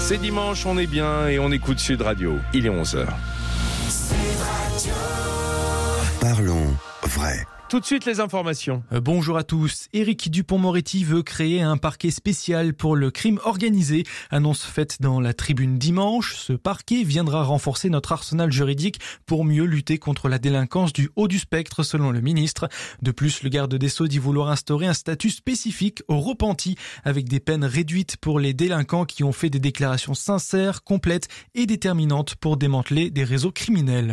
C'est dimanche, on est bien et on écoute Sud Radio. Il est 11h. Parlons vrai. Tout de suite les informations. Bonjour à tous. Éric Dupond-Moretti veut créer un parquet spécial pour le crime organisé. Annonce faite dans la Tribune dimanche. Ce parquet viendra renforcer notre arsenal juridique pour mieux lutter contre la délinquance du haut du spectre, selon le ministre. De plus, le garde des Sceaux dit vouloir instaurer un statut spécifique aux repentis, avec des peines réduites pour les délinquants qui ont fait des déclarations sincères, complètes et déterminantes pour démanteler des réseaux criminels.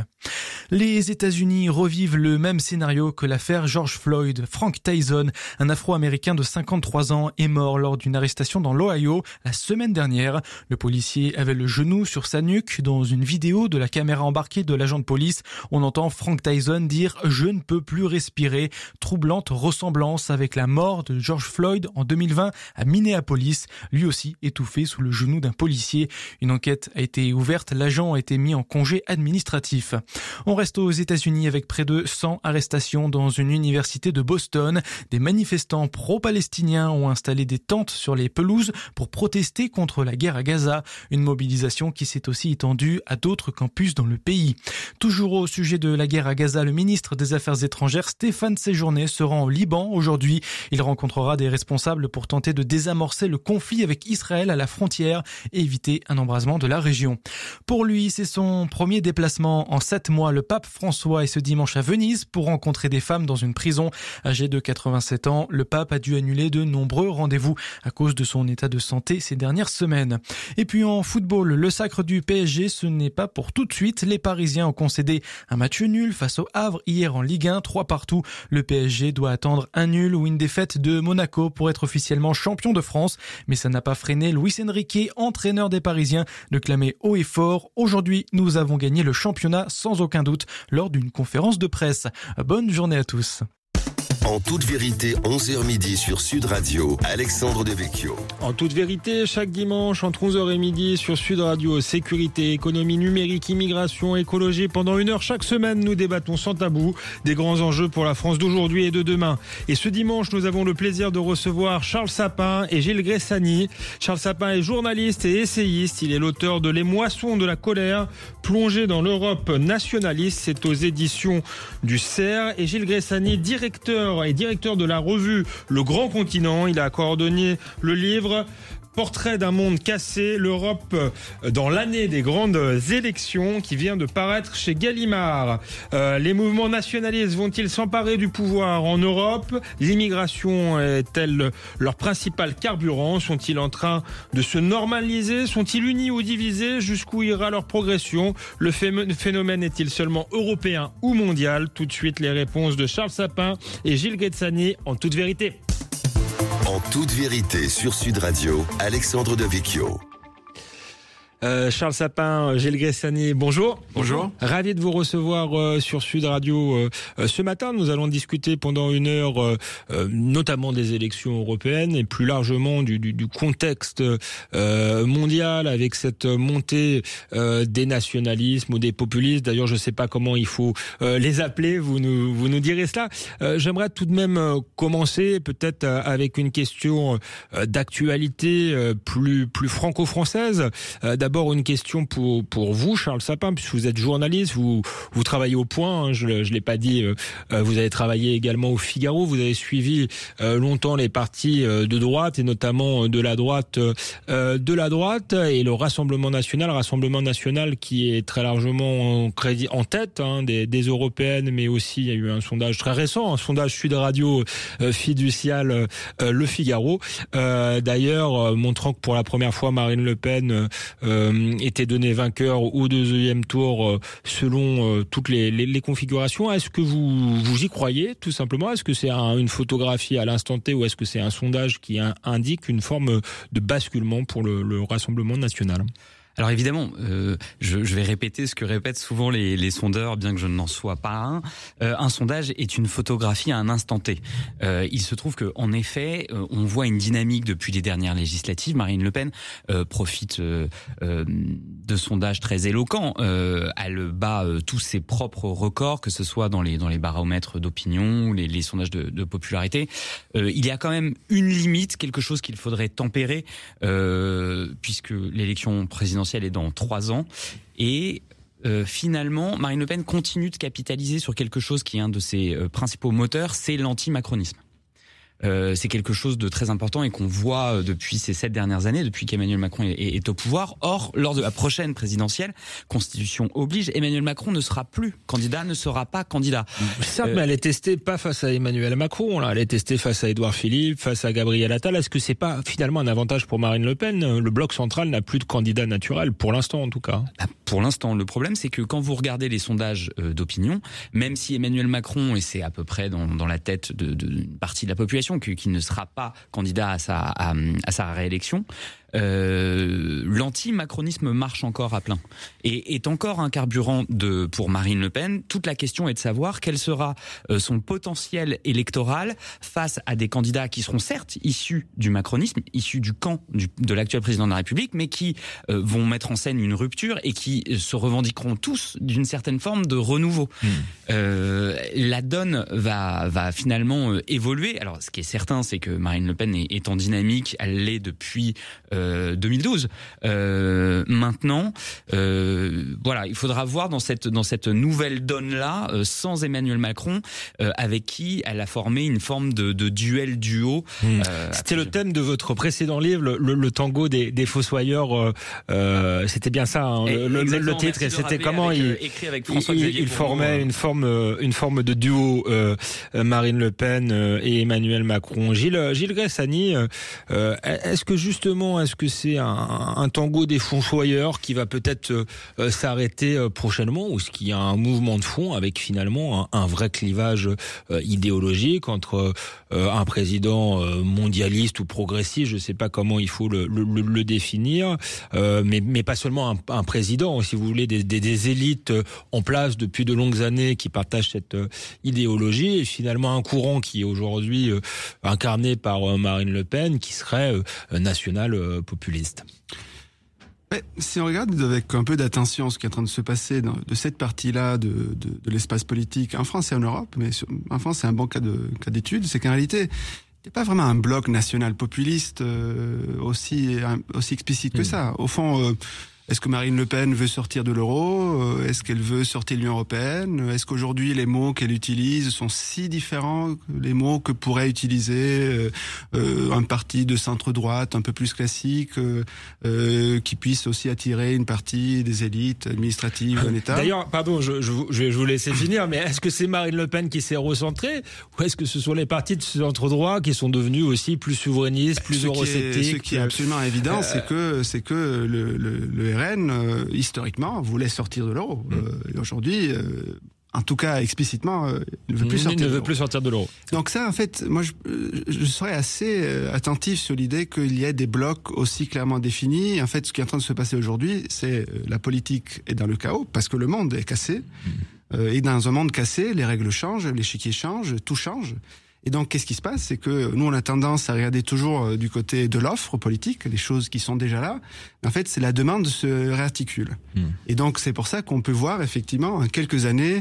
Les États-Unis revivent le même scénario que l'affaire George Floyd. Frank Tyson, un Afro-Américain de 53 ans, est mort lors d'une arrestation dans l'Ohio la semaine dernière. Le policier avait le genou sur sa nuque. Dans une vidéo de la caméra embarquée de l'agent de police, on entend Frank Tyson dire « Je ne peux plus respirer ». Troublante ressemblance avec la mort de George Floyd en 2020 à Minneapolis, lui aussi étouffé sous le genou d'un policier. Une enquête a été ouverte, l'agent a été mis en congé administratif. On reste aux États-Unis avec près de 100 arrestations dans une université de Boston. Des manifestants pro-palestiniens ont installé des tentes sur les pelouses pour protester contre la guerre à Gaza. Une mobilisation qui s'est aussi étendue à d'autres campus dans le pays. Toujours au sujet de la guerre à Gaza, le ministre des Affaires étrangères Stéphane Séjourné se rend au Liban aujourd'hui. Il rencontrera des responsables pour tenter de désamorcer le conflit avec Israël à la frontière et éviter un embrasement de la région. Pour lui, c'est son premier déplacement en 7 mois. Le pape François est ce dimanche à Venise pour rencontrer des femmes dans une prison. Âgé de 87 ans, le pape a dû annuler de nombreux rendez-vous à cause de son état de santé ces dernières semaines. Et puis en football, le sacre du PSG, ce n'est pas pour tout de suite. Les Parisiens ont concédé un match nul face au Havre hier en Ligue 1, 3-3. Le PSG doit attendre un nul ou une défaite de Monaco pour être officiellement champion de France. Mais ça n'a pas freiné Luis Enrique, entraîneur des Parisiens, de clamer haut et fort: aujourd'hui, nous avons gagné le championnat sans aucun doute, lors d'une conférence de presse. Bonne journée à tous. En toute vérité, 11h midi sur Sud Radio, Alexandre Devecchio. En toute vérité, chaque dimanche entre 11h et midi sur Sud Radio, sécurité, économie numérique, immigration, écologie. Pendant 1 heure chaque semaine, nous débattons sans tabou des grands enjeux pour la France d'aujourd'hui et de demain. Et ce dimanche, nous avons le plaisir de recevoir Charles Sapin et Gilles Gressani. Charles Sapin est journaliste et essayiste. Il est l'auteur de Les Moissons de la colère, plongé dans l'Europe nationaliste. C'est aux éditions du CERF. Et Gilles Gressani, directeur de la revue Le Grand Continent. Il a coordonné le livre Portrait d'un monde cassé, l'Europe dans l'année des grandes élections, qui vient de paraître chez Gallimard. Les mouvements nationalistes vont-ils s'emparer du pouvoir en Europe? L'immigration est-elle leur principal carburant? Sont-ils en train de se normaliser? Sont-ils unis ou divisés? Jusqu'où ira leur progression? Le phénomène est-il seulement européen ou mondial? Tout de suite, les réponses de Charles Sapin et Gilles Gressani en toute vérité. En toute vérité sur Sud Radio, Alexandre Devecchio. Charles Sapin, Gilles Gressani, bonjour. Bonjour. Ravi de vous recevoir sur Sud Radio. Ce matin, nous allons discuter pendant 1 heure notamment des élections européennes et plus largement du contexte mondial, avec cette montée des nationalismes ou des populistes. D'ailleurs, je ne sais pas comment il faut les appeler, vous nous direz cela. J'aimerais tout de même commencer peut-être avec une question d'actualité plus franco-française. D'abord, une question pour vous, Charles Sapin, puisque vous êtes journaliste, vous travaillez au Point, hein, je l'ai pas dit, vous avez travaillé également au Figaro, vous avez suivi longtemps les partis de droite et notamment de la droite et le Rassemblement national qui est très largement en tête des européennes, mais aussi il y a eu un sondage très récent, un sondage Sud Radio fiducial Le Figaro, d'ailleurs montrant que pour la première fois Marine Le Pen était donné vainqueur au 2e tour selon toutes les configurations. Est-ce que vous y croyez tout simplement? Est-ce que c'est une photographie à l'instant T ou est-ce que c'est un sondage qui indique une forme de basculement pour le Rassemblement national? Alors évidemment, je vais répéter ce que répètent souvent les sondeurs, bien que je n'en sois pas un. Un sondage est une photographie à un instant T. Il se trouve que, en effet, on voit une dynamique depuis les dernières législatives. Marine Le Pen profite de sondages très éloquents. Elle bat tous ses propres records, que ce soit dans les baromètres d'opinion, les sondages de popularité. Il y a quand même une limite, quelque chose qu'il faudrait tempérer, puisque l'élection présidentielle est dans 3 ans. Et finalement, Marine Le Pen continue de capitaliser sur quelque chose qui est un de ses principaux moteurs, c'est l'anti-macronisme. C'est quelque chose de très important et qu'on voit depuis ces 7 dernières années, depuis qu'Emmanuel Macron est au pouvoir. Or, lors de la prochaine présidentielle, Constitution oblige, Emmanuel Macron ne sera plus candidat, ne sera pas candidat. Certes, mais elle est testée pas face à Emmanuel Macron, là. Elle est testée face à Édouard Philippe, face à Gabriel Attal. Est-ce que c'est pas finalement un avantage pour Marine Le Pen ? Le bloc central n'a plus de candidat naturel, pour l'instant en tout cas. Pour l'instant, le problème, c'est que quand vous regardez les sondages d'opinion, même si Emmanuel Macron, et c'est à peu près dans la tête d'une partie de la population, qui ne sera pas candidat à sa réélection, l'anti-macronisme marche encore à plein et est encore un carburant pour Marine Le Pen. Toute la question est de savoir quel sera son potentiel électoral face à des candidats qui seront certes issus du macronisme, issus du camp de l'actuel président de la République, mais qui vont mettre en scène une rupture et qui se revendiqueront tous d'une certaine forme de renouveau. La donne va finalement évoluer. Alors, ce qui est certain, c'est que Marine Le Pen est en dynamique. Elle l'est depuis 2012. Maintenant, voilà, il faudra voir dans cette nouvelle donne-là, sans Emmanuel Macron, avec qui elle a formé une forme de duo. C'était le thème de votre précédent livre, le tango des fossoyeurs. C'était bien ça, hein, le titre. Et c'était comment écrit avec François-Xavier il formait une forme de duo, Marine Le Pen et Emmanuel Macron. Gilles Gressani, est-ce que c'est un tango des fossoyeurs qui va peut-être s'arrêter prochainement, ou est-ce qu'il y a un mouvement de fond avec finalement un vrai clivage idéologique entre un président mondialiste ou progressiste, je ne sais pas comment il faut le définir, mais pas seulement un président, si vous voulez, des élites en place depuis de longues années qui partagent cette idéologie, et finalement un courant qui est aujourd'hui incarné par Marine Le Pen, qui serait national populiste. Ouais, si on regarde avec un peu d'attention ce qui est en train de se passer de cette partie-là de l'espace politique en France et en Europe, mais en France c'est un bon cas d'étude, c'est qu'en réalité il n'y a pas vraiment un bloc national populiste aussi explicite que ça. Au fond, est-ce que Marine Le Pen veut sortir de l'euro ? Est-ce qu'elle veut sortir de l'Union européenne ? Est-ce qu'aujourd'hui les mots qu'elle utilise sont si différents que les mots que pourrait utiliser un parti de centre-droite un peu plus classique, qui puisse aussi attirer une partie des élites administratives d'un État ? D'ailleurs, pardon, je vais vous laisser finir, mais est-ce que c'est Marine Le Pen qui s'est recentrée, ou est-ce que ce sont les partis de centre-droit qui sont devenus aussi plus souverainistes, plus eurosceptiques ? Ce qui est absolument évident, c'est que le RN, historiquement, voulait sortir de l'euro. Et aujourd'hui, en tout cas explicitement, il ne veut plus sortir de l'euro. Donc ça, en fait, moi, je serais assez attentif sur l'idée qu'il y ait des blocs aussi clairement définis. En fait, ce qui est en train de se passer aujourd'hui, c'est la politique est dans le chaos, parce que le monde est cassé. Et dans un monde cassé, les règles changent, l'échiquier change, tout change. Et donc, qu'est-ce qui se passe ? C'est que nous, on a tendance à regarder toujours du côté de l'offre politique, les choses qui sont déjà là. En fait, c'est la demande se réarticule. Et donc, c'est pour ça qu'on peut voir, effectivement, en quelques années,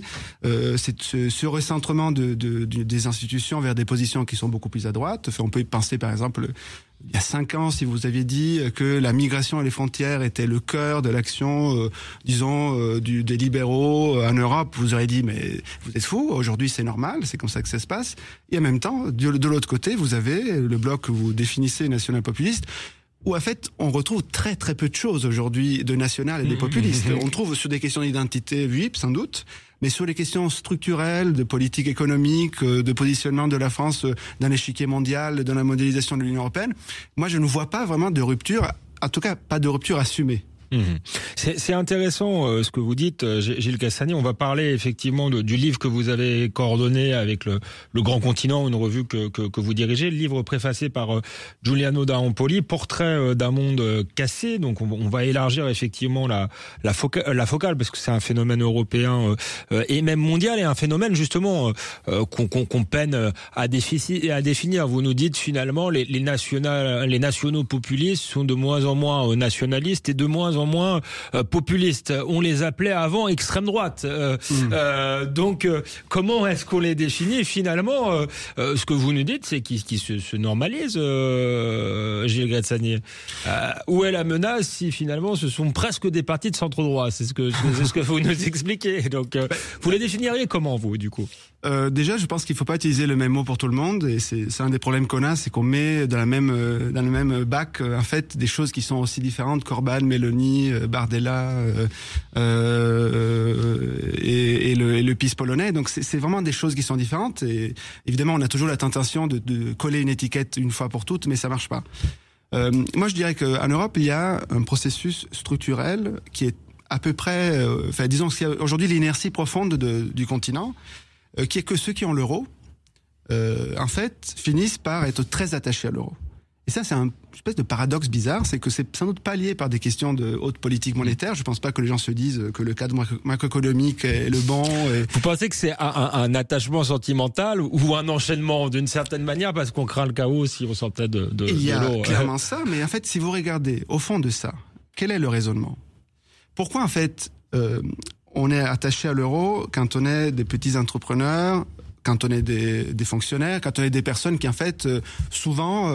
ce recentrement des institutions vers des positions qui sont beaucoup plus à droite. Enfin, on peut penser, par exemple, il y a 5 ans, si vous aviez dit que la migration et les frontières étaient le cœur de l'action, des libéraux en Europe, vous auriez dit, mais vous êtes fous, aujourd'hui c'est normal, c'est comme ça que ça se passe. Et en même temps, de l'autre côté, vous avez le bloc que vous définissez national-populiste, où en fait, on retrouve très très peu de choses aujourd'hui de national et de populiste. On trouve sur des questions d'identité, oui, sans doute, mais sur les questions structurelles, de politique économique, de positionnement de la France dans l'échiquier mondial, dans la mondialisation de l'Union européenne, moi je ne vois pas vraiment de rupture, en tout cas pas de rupture assumée. C'est intéressant ce que vous dites, Gilles Cassani. On va parler effectivement du livre que vous avez coordonné avec le Grand Continent, une revue que vous dirigez, le livre préfacé par Giuliano d'Ampoli, Portrait d'un monde cassé. Donc on va élargir effectivement la focale parce que c'est un phénomène européen et même mondial, et un phénomène justement qu'on peine à définir. Vous nous dites finalement les nationaux populistes sont de moins en moins nationalistes et de moins en moins populistes. On les appelait avant extrême droite. Donc, comment est-ce qu'on les définit finalement ce que vous nous dites, c'est qu'ils se normalisent, Gilles Cassani. Où est la menace si finalement ce sont presque des partis de centre-droit? C'est ce que vous nous expliquez. Donc, vous les définiriez comment, vous, du coup? Déjà, je pense qu'il faut pas utiliser le même mot pour tout le monde, et c'est un des problèmes qu'on a, c'est qu'on met dans le même bac en fait des choses qui sont aussi différentes. Corban, Meloni, Bardella et le PiS polonais. Donc c'est vraiment des choses qui sont différentes. Et évidemment, on a toujours la tentation de coller une étiquette une fois pour toutes, mais ça marche pas. Moi, je dirais qu'en Europe, il y a un processus structurel qui est à peu près, disons qu'il y a aujourd'hui l'inertie profonde du continent, qui est que ceux qui ont l'euro, en fait, finissent par être très attachés à l'euro. Et ça, c'est une espèce de paradoxe bizarre, c'est que c'est sans doute pas lié par des questions de haute politique monétaire. Je pense pas que les gens se disent que le cadre macroéconomique est le bon. Vous pensez que c'est un attachement sentimental ou un enchaînement d'une certaine manière parce qu'on craint le chaos si on sortait de l'euro? Il y a clairement ça, mais en fait, si vous regardez au fond de ça, quel est le raisonnement? Pourquoi, en fait, on est attaché à l'euro quand on est des petits entrepreneurs, quand on est des fonctionnaires, quand on est des personnes qui, en fait, souvent,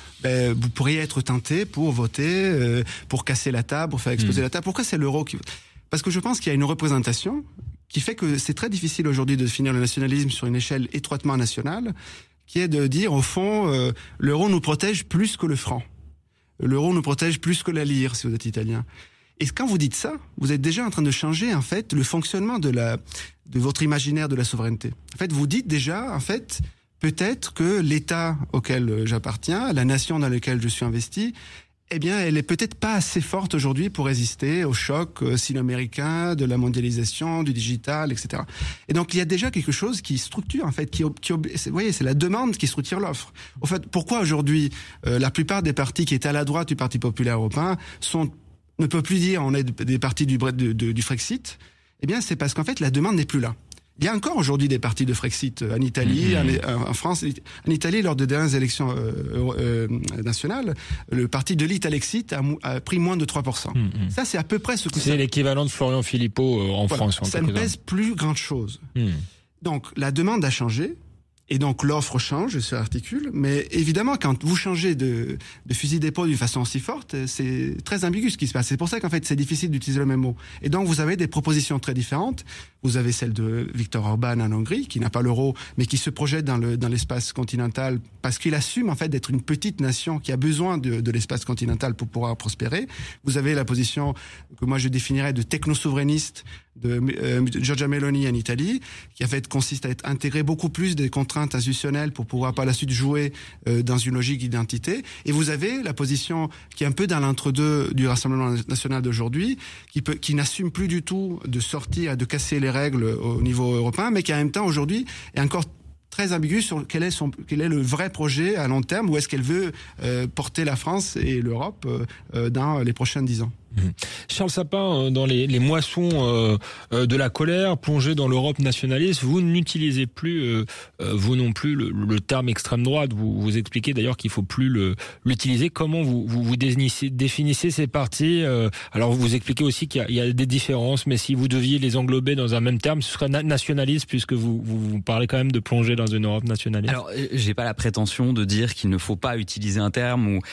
vous pourriez être tentés pour voter, pour casser la table, pour faire exploser la table. Pourquoi c'est l'euro qui... Parce que je pense qu'il y a une représentation qui fait que c'est très difficile aujourd'hui de définir le nationalisme sur une échelle étroitement nationale, qui est de dire, au fond, l'euro nous protège plus que le franc. L'euro nous protège plus que la lire, si vous êtes italien. Et quand vous dites ça, vous êtes déjà en train de changer, en fait, le fonctionnement de votre imaginaire de la souveraineté. En fait, vous dites déjà, en fait, peut-être que l'État auquel j'appartiens, la nation dans laquelle je suis investi, eh bien, elle est peut-être pas assez forte aujourd'hui pour résister au choc sino-américain, de la mondialisation, du digital, etc. Et donc, il y a déjà quelque chose qui structure, en fait, vous voyez, c'est la demande qui structure l'offre. En fait, pourquoi aujourd'hui, la plupart des partis qui étaient à la droite du Parti populaire européen ne peut plus dire on est des partis du Frexit, eh bien c'est parce qu'en fait la demande n'est plus là. Il y a encore aujourd'hui des partis de Frexit en Italie, en France. En Italie, lors des dernières élections nationales, le parti de l'Italexit a pris moins de 3%. Ça, c'est à peu près ce que c'est l'équivalent de Florian Philippot en France. Ça ne pèse plus grande chose. Donc la demande a changé. Et donc l'offre change, elle se articule, mais évidemment quand vous changez de fusil d'épaule d'une façon aussi forte, c'est très ambigu ce qui se passe. C'est pour ça qu'en fait c'est difficile d'utiliser le même mot. Et donc vous avez des propositions très différentes. Vous avez celle de Viktor Orban en Hongrie, qui n'a pas l'euro, mais qui se projette dans l'espace continental parce qu'il assume en fait d'être une petite nation qui a besoin de l'espace continental pour pouvoir prospérer. Vous avez la position que moi je définirais de techno-souverainiste de Giorgia Meloni en Italie, qui en fait consiste à intégrer beaucoup plus des contraintes institutionnelles pour pouvoir par la suite jouer dans une logique d'identité. Et vous avez la position qui est un peu dans l'entre-deux du Rassemblement national d'aujourd'hui, qui n'assume plus du tout de sortir, de casser les règles au niveau européen, mais qui en même temps aujourd'hui est encore très ambigu sur quel est le vrai projet à long terme, où est-ce qu'elle veut porter la France et l'Europe dans les prochains 10 ans. Charles Sapin, dans les moissons de la colère, plongé dans l'Europe nationaliste, vous n'utilisez plus, vous non plus, le terme extrême droite. Vous expliquez d'ailleurs qu'il faut plus l'utiliser. Comment vous définissez ces partis? Alors vous expliquez aussi qu'il y a des différences, mais si vous deviez les englober dans un même terme, ce serait nationaliste, puisque vous parlez quand même de plonger dans une Europe nationaliste. Alors j'ai pas la prétention de dire qu'il ne faut pas utiliser un terme ou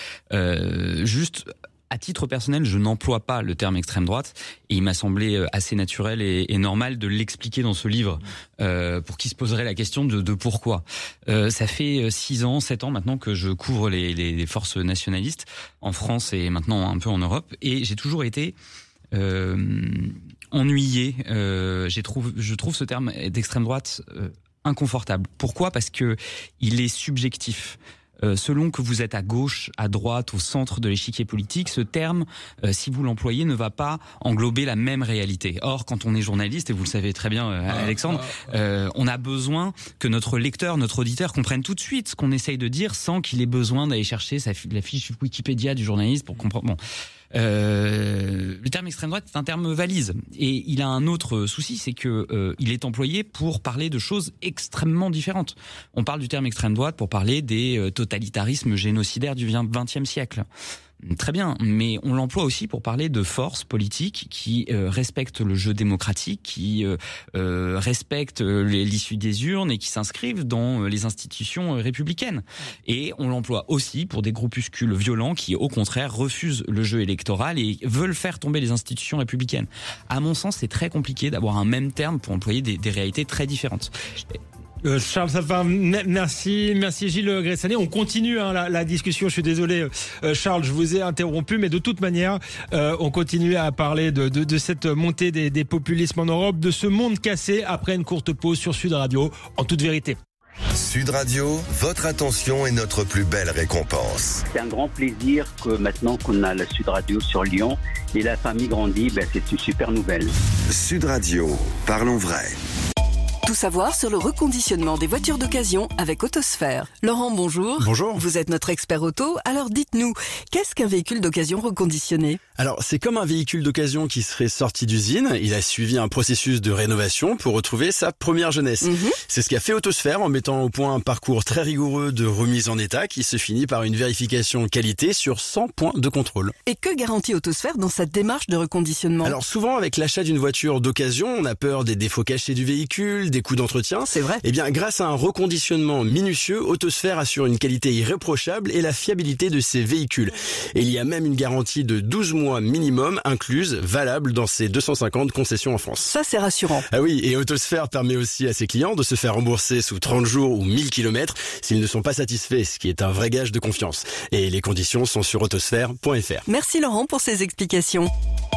juste... À titre personnel, je n'emploie pas le terme extrême droite et il m'a semblé assez naturel et normal de l'expliquer dans ce livre pour qui se poserait la question de pourquoi. Ça fait 6 ans, 7 ans maintenant que je couvre les forces nationalistes en France et maintenant un peu en Europe et j'ai toujours été ennuyé. Je trouve ce terme d'extrême droite inconfortable. Pourquoi ? Parce que il est subjectif. selon que vous êtes à gauche, à droite, au centre de l'échiquier politique, ce terme, si vous l'employez, ne va pas englober la même réalité. Or, quand on est journaliste, et vous le savez très bien, Alexandre, on a besoin que notre lecteur, notre auditeur comprenne tout de suite ce qu'on essaye de dire sans qu'il ait besoin d'aller chercher la fiche Wikipédia du journaliste pour comprendre. Bon. Le terme extrême droite est un terme valise et il a un autre souci, c'est que il est employé pour parler de choses extrêmement différentes. On parle du terme extrême droite pour parler des totalitarismes génocidaires du XXe siècle. Très bien, mais on l'emploie aussi pour parler de forces politiques qui respectent le jeu démocratique, qui respectent l'issue des urnes et qui s'inscrivent dans les institutions républicaines. Et on l'emploie aussi pour des groupuscules violents qui, au contraire, refusent le jeu électoral et veulent faire tomber les institutions républicaines. À mon sens, c'est très compliqué d'avoir un même terme pour employer des réalités très différentes. Charles Sapin, merci Gilles Gressani. On continue la discussion. Je suis désolé, Charles, je vous ai interrompu, mais de toute manière, on continue à parler de cette montée des populismes en Europe, de ce monde cassé après une courte pause sur Sud Radio, en toute vérité. Sud Radio, votre attention est notre plus belle récompense. C'est un grand plaisir que maintenant qu'on a la Sud Radio sur Lyon et la famille grandit, c'est une super nouvelle. Sud Radio, parlons vrai. Tout savoir sur le reconditionnement des voitures d'occasion avec Autosphère. Laurent, bonjour. Bonjour. Vous êtes notre expert auto, alors dites-nous, qu'est-ce qu'un véhicule d'occasion reconditionné ? Alors, c'est comme un véhicule d'occasion qui serait sorti d'usine. Il a suivi un processus de rénovation pour retrouver sa première jeunesse. C'est ce qu'a fait Autosphère en mettant au point un parcours très rigoureux de remise en état qui se finit par une vérification qualité sur 100 points de contrôle. Et que garantit Autosphère dans sa démarche de reconditionnement ? Alors souvent, avec l'achat d'une voiture d'occasion, on a peur des défauts cachés du véhicule, des coûts d'entretien. C'est vrai. Eh bien, grâce à un reconditionnement minutieux, Autosphère assure une qualité irréprochable et la fiabilité de ses véhicules. Et il y a même une garantie de 12 mois minimum incluse, valable dans ses 250 concessions en France. Ça, c'est rassurant. Ah oui, et Autosphère permet aussi à ses clients de se faire rembourser sous 30 jours ou 1000 km s'ils ne sont pas satisfaits, ce qui est un vrai gage de confiance. Et les conditions sont sur autosphère.fr. Merci Laurent pour ces explications.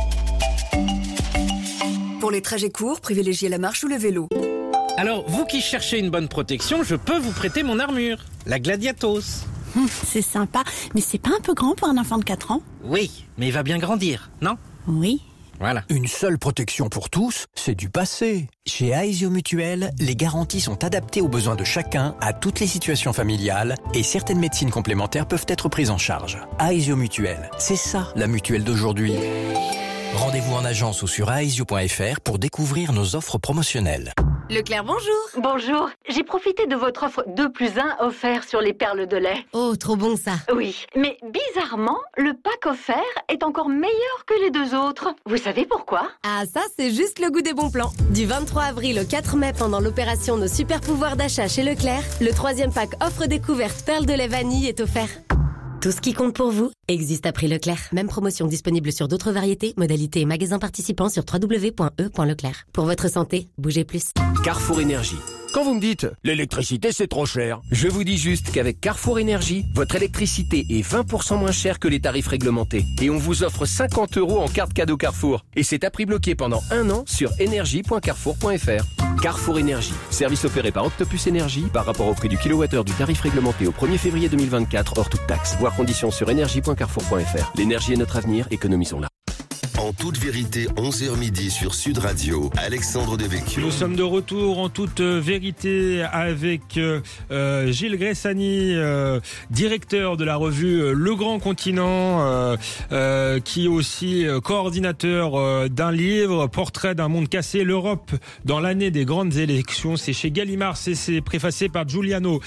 Pour les trajets courts, privilégiez la marche ou le vélo. Alors, vous qui cherchez une bonne protection, je peux vous prêter mon armure, la Gladiatos. C'est sympa, mais c'est pas un peu grand pour un enfant de 4 ans ? Oui, mais il va bien grandir, non ? Oui. Voilà. Une seule protection pour tous, c'est du passé. Chez Aesio Mutuelle, les garanties sont adaptées aux besoins de chacun, à toutes les situations familiales, et certaines médecines complémentaires peuvent être prises en charge. Aesio Mutuelle, c'est ça la mutuelle d'aujourd'hui. Rendez-vous en agence ou sur aesio.fr pour découvrir nos offres promotionnelles. Leclerc, bonjour. Bonjour. J'ai profité de votre offre 2+1 offert sur les perles de lait. Oh, trop bon ça. Oui, mais bizarrement, le pack offert est encore meilleur que les 2 autres. Vous savez pourquoi ? Ah, ça, c'est juste le goût des bons plans. Du 23 avril au 4 mai, pendant l'opération Nos super pouvoirs d'achat chez Leclerc, le 3e pack offre découverte perles de lait vanille est offert. Tout ce qui compte pour vous existe à prix Leclerc. Même promotion disponible sur d'autres variétés, modalités et magasins participants sur www.e.leclerc. Pour votre santé, bougez plus. Carrefour Énergie. Quand vous me dites « l'électricité c'est trop cher », je vous dis juste qu'avec Carrefour Énergie, votre électricité est 20% moins chère que les tarifs réglementés. Et on vous offre 50 € en carte cadeau Carrefour. Et c'est à prix bloqué pendant 1 an sur énergie.carrefour.fr. Carrefour Énergie. Service opéré par Octopus Énergie par rapport au prix du kilowattheure du tarif réglementé au 1er février 2024 hors toute taxe. Voir conditions sur énergie.carrefour.fr. L'énergie est notre avenir, économisons-la. En toute vérité, 11h midi sur Sud Radio, Alexandre Devecchio. Nous sommes de retour en toute vérité avec Gilles Gressani, directeur de la revue Le Grand Continent, qui est aussi coordinateur d'un livre, Portrait d'un monde cassé, l'Europe dans l'année des grandes élections. C'est chez Gallimard, c'est préfacé par Giuliano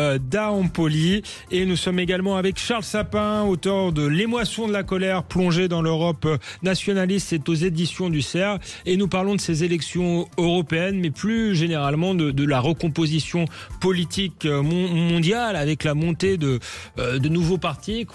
D'Ampoli. Et nous sommes également avec Charles Sapin, auteur de L'émotion de la colère, plongée dans l'Europe nationaliste, c'est aux éditions du CERF, et nous parlons de ces élections européennes, mais plus généralement de la recomposition politique mondiale, avec la montée de nouveaux partis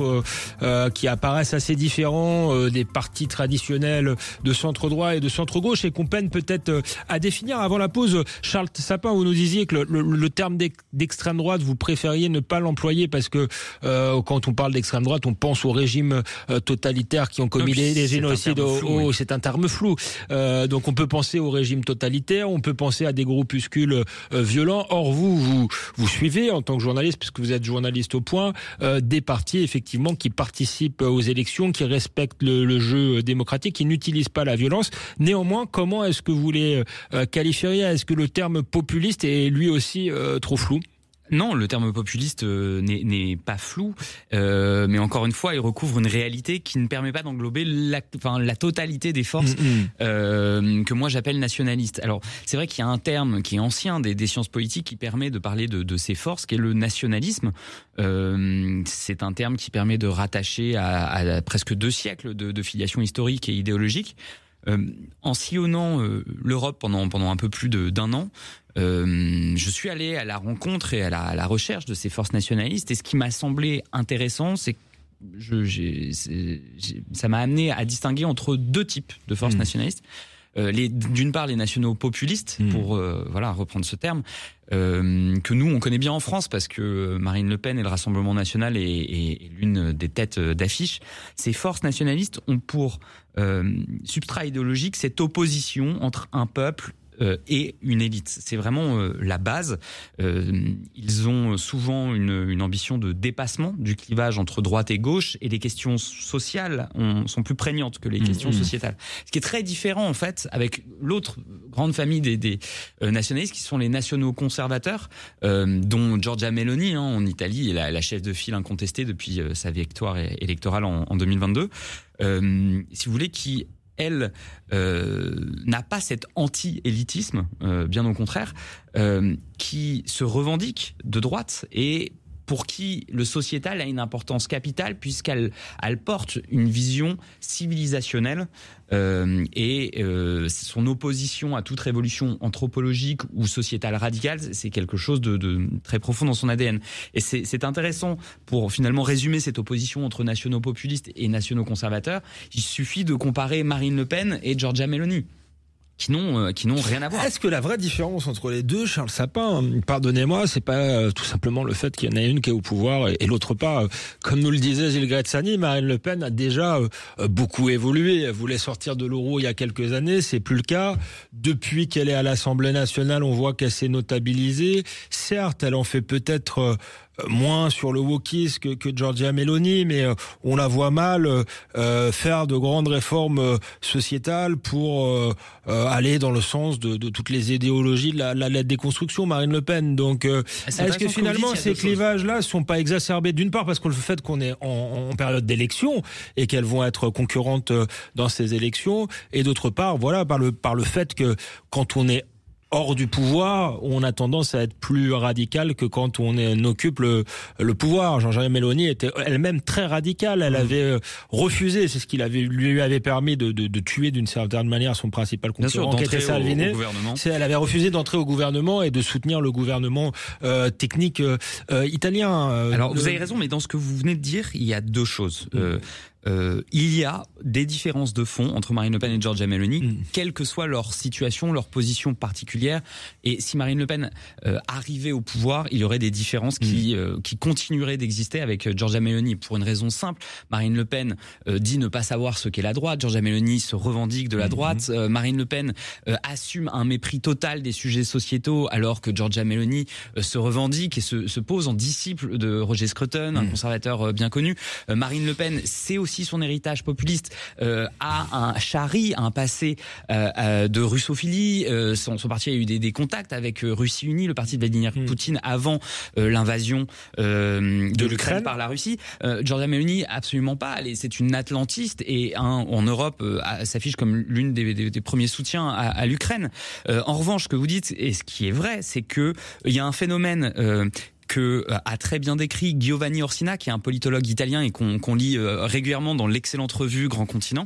qui apparaissent assez différents des partis traditionnels de centre-droit et de centre-gauche, et qu'on peine peut-être à définir. Avant la pause, Charles Sapin, vous nous disiez que le terme d'extrême droite, vous préfériez ne pas l'employer parce que quand on parle d'extrême droite, on pense aux régimes totalitaires qui ont commis des génocides c'est un terme flou. Donc on peut penser au régime totalitaire, on peut penser à des groupuscules violents. Or vous suivez en tant que journaliste, puisque vous êtes journaliste au Point, des partis effectivement qui participent aux élections, qui respectent le jeu démocratique, qui n'utilisent pas la violence. Néanmoins, comment est-ce que vous les qualifieriez ? Est-ce que le terme populiste est lui aussi trop flou ? Non, le terme populiste n'est pas flou, mais encore une fois, il recouvre une réalité qui ne permet pas d'englober la totalité des forces que moi j'appelle nationalistes. Alors, c'est vrai qu'il y a un terme qui est ancien des sciences politiques qui permet de parler de ces forces, qui est le nationalisme. C'est un terme qui permet de rattacher à presque 2 siècles de filiation historique et idéologique. En sillonnant l'Europe pendant un peu plus d'un an, je suis allé à la rencontre et à la recherche de ces forces nationalistes, et ce qui m'a semblé intéressant, c'est que ça m'a amené à distinguer entre 2 types de forces nationalistes. D'une part, les nationaux populistes, pour reprendre ce terme, que nous on connaît bien en France parce que Marine Le Pen et le Rassemblement national est l'une des têtes d'affiche. Ces forces nationalistes ont pour substrat idéologique cette opposition entre un peuple et une élite. C'est vraiment la base. Ils ont souvent une ambition de dépassement du clivage entre droite et gauche, et les questions sociales sont plus prégnantes que les questions sociétales. Ce qui est très différent en fait avec l'autre grande famille des nationalistes, qui sont les nationaux conservateurs, dont Giorgia Meloni en Italie est la chef de file incontestée depuis sa victoire électorale en 2022. Si vous voulez, qui elle n'a pas cet anti-élitisme, bien au contraire, qui se revendique de droite et pour qui le sociétal a une importance capitale, puisqu'elle porte une vision civilisationnelle et son opposition à toute révolution anthropologique ou sociétale radicale, c'est quelque chose de très profond dans son ADN. Et c'est intéressant pour finalement résumer cette opposition entre nationaux populistes et nationaux conservateurs. Il suffit de comparer Marine Le Pen et Giorgia Meloni, qui n'ont rien à voir. Est-ce que la vraie différence entre les deux, Charles Sapin, pardonnez-moi, c'est pas tout simplement le fait qu'il y en a une qui est au pouvoir et l'autre pas. Comme nous le disait Gilles Gretsani, Marine Le Pen a déjà beaucoup évolué. Elle voulait sortir de l'euro il y a quelques années, c'est plus le cas. Depuis qu'elle est à l'Assemblée nationale, on voit qu'elle s'est notabilisée. Certes, elle en fait peut-être moins sur le wokisme que Giorgia Meloni, mais on la voit mal faire de grandes réformes sociétales pour aller dans le sens de toutes les idéologies de la déconstruction, Marine Le Pen. Donc, est-ce que finalement ces clivages-là sont pas exacerbés, d'une part parce que le fait qu'on est en période d'élection et qu'elles vont être concurrentes dans ces élections, et d'autre part, voilà, par le fait que quand on est hors du pouvoir, on a tendance à être plus radical que quand on occupe le pouvoir. Giorgia Meloni était elle-même très radicale. Elle avait refusé, c'est ce qui lui avait permis de tuer d'une certaine manière son principal concurrent, qui était Salvini. Elle avait refusé d'entrer au gouvernement et de soutenir le gouvernement technique italien. Alors vous avez raison, mais dans ce que vous venez de dire, il y a 2 choses. Il y a des différences de fond entre Marine Le Pen et Giorgia Meloni, quelle que soit leur situation, leur position particulière. Et si Marine Le Pen arrivait au pouvoir, il y aurait des différences qui continueraient d'exister avec Giorgia Meloni, pour une raison simple. Marine Le Pen dit ne pas savoir ce qu'est la droite. Giorgia Meloni se revendique de la droite. Marine Le Pen assume un mépris total des sujets sociétaux, alors que Giorgia Meloni se revendique et se pose en disciple de Roger Scruton, un conservateur bien connu. Marine Le Pen, c'est aussi son héritage populiste, a un passé de russophilie. Son parti a eu des contacts avec Russie Unie, le parti de Vladimir Poutine, avant l'invasion de l'Ukraine par la Russie. Giorgia Meloni, absolument pas. C'est une atlantiste et en Europe s'affiche comme l'une des premiers soutiens à l'Ukraine. En revanche, ce que vous dites, et ce qui est vrai, c'est que il y a un phénomène que a très bien décrit Giovanni Orsina, qui est un politologue italien et qu'on lit régulièrement dans l'excellente revue Grand Continent.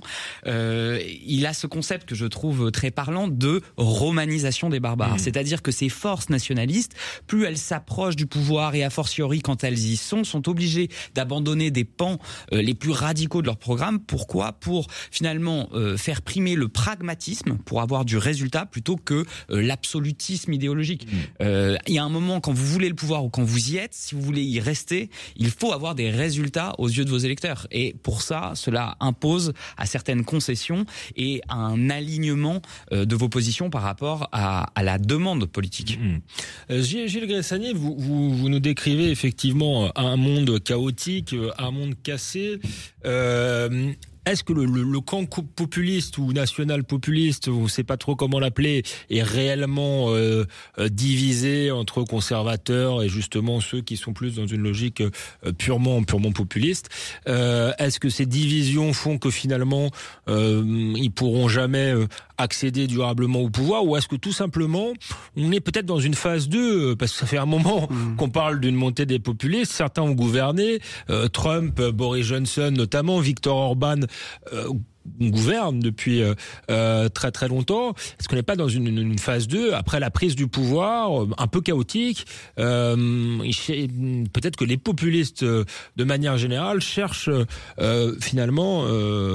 Il a ce concept que je trouve très parlant de romanisation des barbares. C'est-à-dire que ces forces nationalistes, plus elles s'approchent du pouvoir, et a fortiori quand elles y sont obligées d'abandonner des pans les plus radicaux de leur programme. Pourquoi ? Pour finalement faire primer le pragmatisme, pour avoir du résultat, plutôt que l'absolutisme idéologique. Il y a un moment, quand vous voulez le pouvoir ou quand vous vous y êtes, si vous voulez y rester, il faut avoir des résultats aux yeux de vos électeurs. Et pour ça, cela impose à certaines concessions et un alignement de vos positions par rapport à la demande politique. Gilles Gressanier, vous nous décrivez effectivement un monde chaotique, un monde cassé. Est-ce que le camp populiste ou national-populiste, on ne sait pas trop comment l'appeler, est réellement divisé entre conservateurs et justement ceux qui sont plus dans une logique purement populiste? Est-ce que ces divisions font que finalement ils pourront jamais accéder durablement au pouvoir, ou est-ce que tout simplement on est peut-être dans une phase 2, parce que ça fait un moment qu'on parle d'une montée des populistes, certains ont gouverné, Trump, Boris Johnson notamment, Viktor Orban gouverne depuis très très longtemps. Est-ce qu'on n'est pas dans une phase 2 après la prise du pouvoir un peu chaotique? Peut-être que les populistes de manière générale cherchent finalement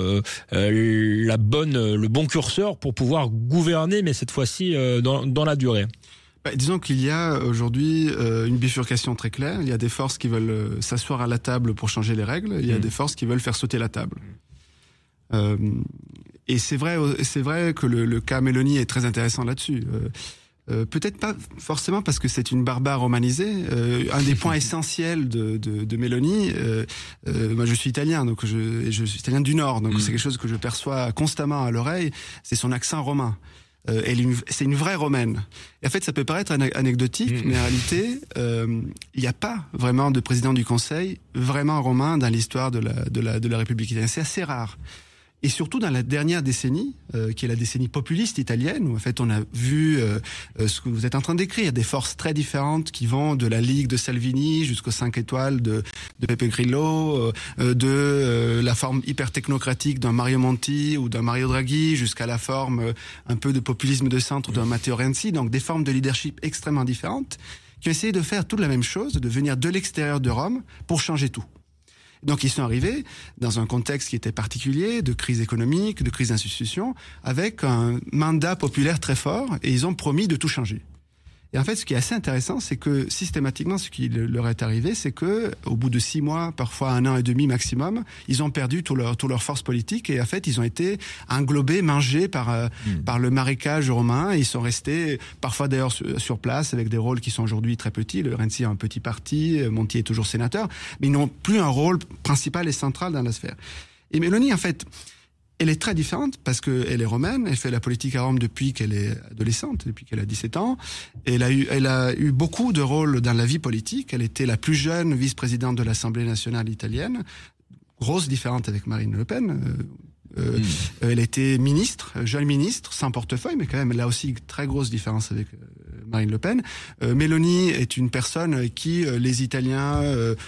le bon curseur pour pouvoir gouverner, mais cette fois-ci dans la durée. Disons qu'il y a aujourd'hui une bifurcation très claire. Il y a des forces qui veulent s'asseoir à la table pour changer les règles. Il y a des forces qui veulent faire sauter la table. Et c'est vrai que le cas Mélanie est très intéressant là-dessus. Peut-être pas forcément parce que c'est une barbare romanisée. Un des points essentiels de Mélanie, moi je suis italien, donc je suis italien du Nord, donc c'est quelque chose que je perçois constamment à l'oreille, c'est son accent romain. C'est une vraie romaine. Et en fait, ça peut paraître anecdotique, mais en réalité, il n'y a pas vraiment de président du Conseil vraiment romain dans l'histoire de la République italienne. C'est assez rare. Et surtout dans la dernière décennie, qui est la décennie populiste italienne, où en fait on a vu ce que vous êtes en train d'écrire, des forces très différentes qui vont de la Ligue de Salvini jusqu'aux 5 étoiles de Beppe Grillo, de la forme hyper technocratique d'un Mario Monti ou d'un Mario Draghi, jusqu'à la forme un peu de populisme de centre d'un Matteo Renzi, donc des formes de leadership extrêmement différentes, qui ont essayé de faire toute la même chose, de venir de l'extérieur de Rome pour changer tout. Donc ils sont arrivés dans un contexte qui était particulier, de crise économique, de crise d'institutions, avec un mandat populaire très fort, et ils ont promis de tout changer. Et en fait, ce qui est assez intéressant, c'est que systématiquement, ce qui leur est arrivé, c'est que au bout de 6 mois, parfois 1 an et demi maximum, ils ont perdu toute leur force politique, et en fait, ils ont été englobés, mangés par le marécage romain, et ils sont restés parfois d'ailleurs sur place avec des rôles qui sont aujourd'hui très petits. Le Renzi a un petit parti, Monti est toujours sénateur, mais ils n'ont plus un rôle principal et central dans la sphère. Et Mélanie, en fait, elle est très différente parce qu'elle est romaine, elle fait la politique à Rome depuis qu'elle est adolescente, depuis qu'elle a 17 ans. Elle a eu beaucoup de rôles dans la vie politique. Elle était la plus jeune vice-présidente de l'Assemblée nationale italienne. Grosse différence avec Marine Le Pen. Elle était ministre, jeune ministre, sans portefeuille, mais quand même, elle a aussi une très grosse différence avec Marine Le Pen. Mélanie est une personne qui, les Italiens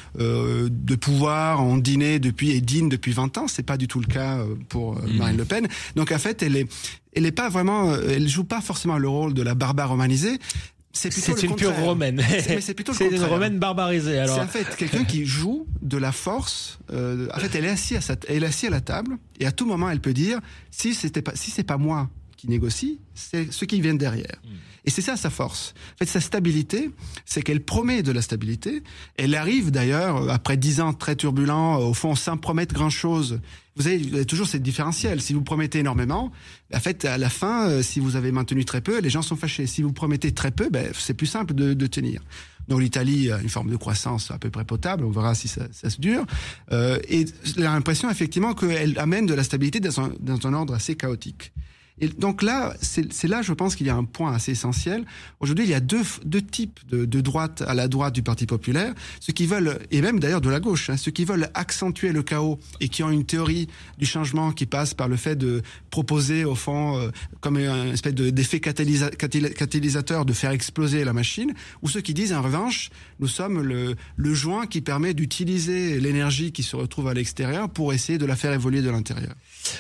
de pouvoir ont dîné et dînent depuis 20 ans. C'est pas du tout le cas pour Marine Le Pen. Donc en fait, elle est pas vraiment, elle joue pas forcément le rôle de la barbare romanisée. C'est une pure romaine. C'est plutôt le contraire. C'est une romaine barbarisée. Alors. C'est en fait quelqu'un qui joue de la force. En fait, elle est assise à la table, et à tout moment, elle peut dire si c'est pas moi qui négocie, c'est ceux qui viennent derrière. Et c'est ça sa force. En fait, sa stabilité, c'est qu'elle promet de la stabilité. Elle arrive d'ailleurs, après 10 ans très turbulents, au fond, sans promettre grand-chose. Vous avez toujours cette différentiel. Si vous promettez énormément, en fait, à la fin, si vous avez maintenu très peu, les gens sont fâchés. Si vous promettez très peu, c'est plus simple de tenir. Donc l'Italie a une forme de croissance à peu près potable, on verra si ça se dure. Et j'ai l'impression effectivement qu'elle amène de la stabilité dans un ordre assez chaotique. Et donc là, c'est là, je pense qu'il y a un point assez essentiel. Aujourd'hui, il y a deux types de droite à la droite du Parti populaire, ceux qui veulent, et même d'ailleurs de la gauche, ceux qui veulent accentuer le chaos et qui ont une théorie du changement qui passe par le fait de proposer, au fond, comme une espèce d'effet catalysateur, de faire exploser la machine, ou ceux qui disent, en revanche, nous sommes le joint qui permet d'utiliser l'énergie qui se retrouve à l'extérieur pour essayer de la faire évoluer de l'intérieur.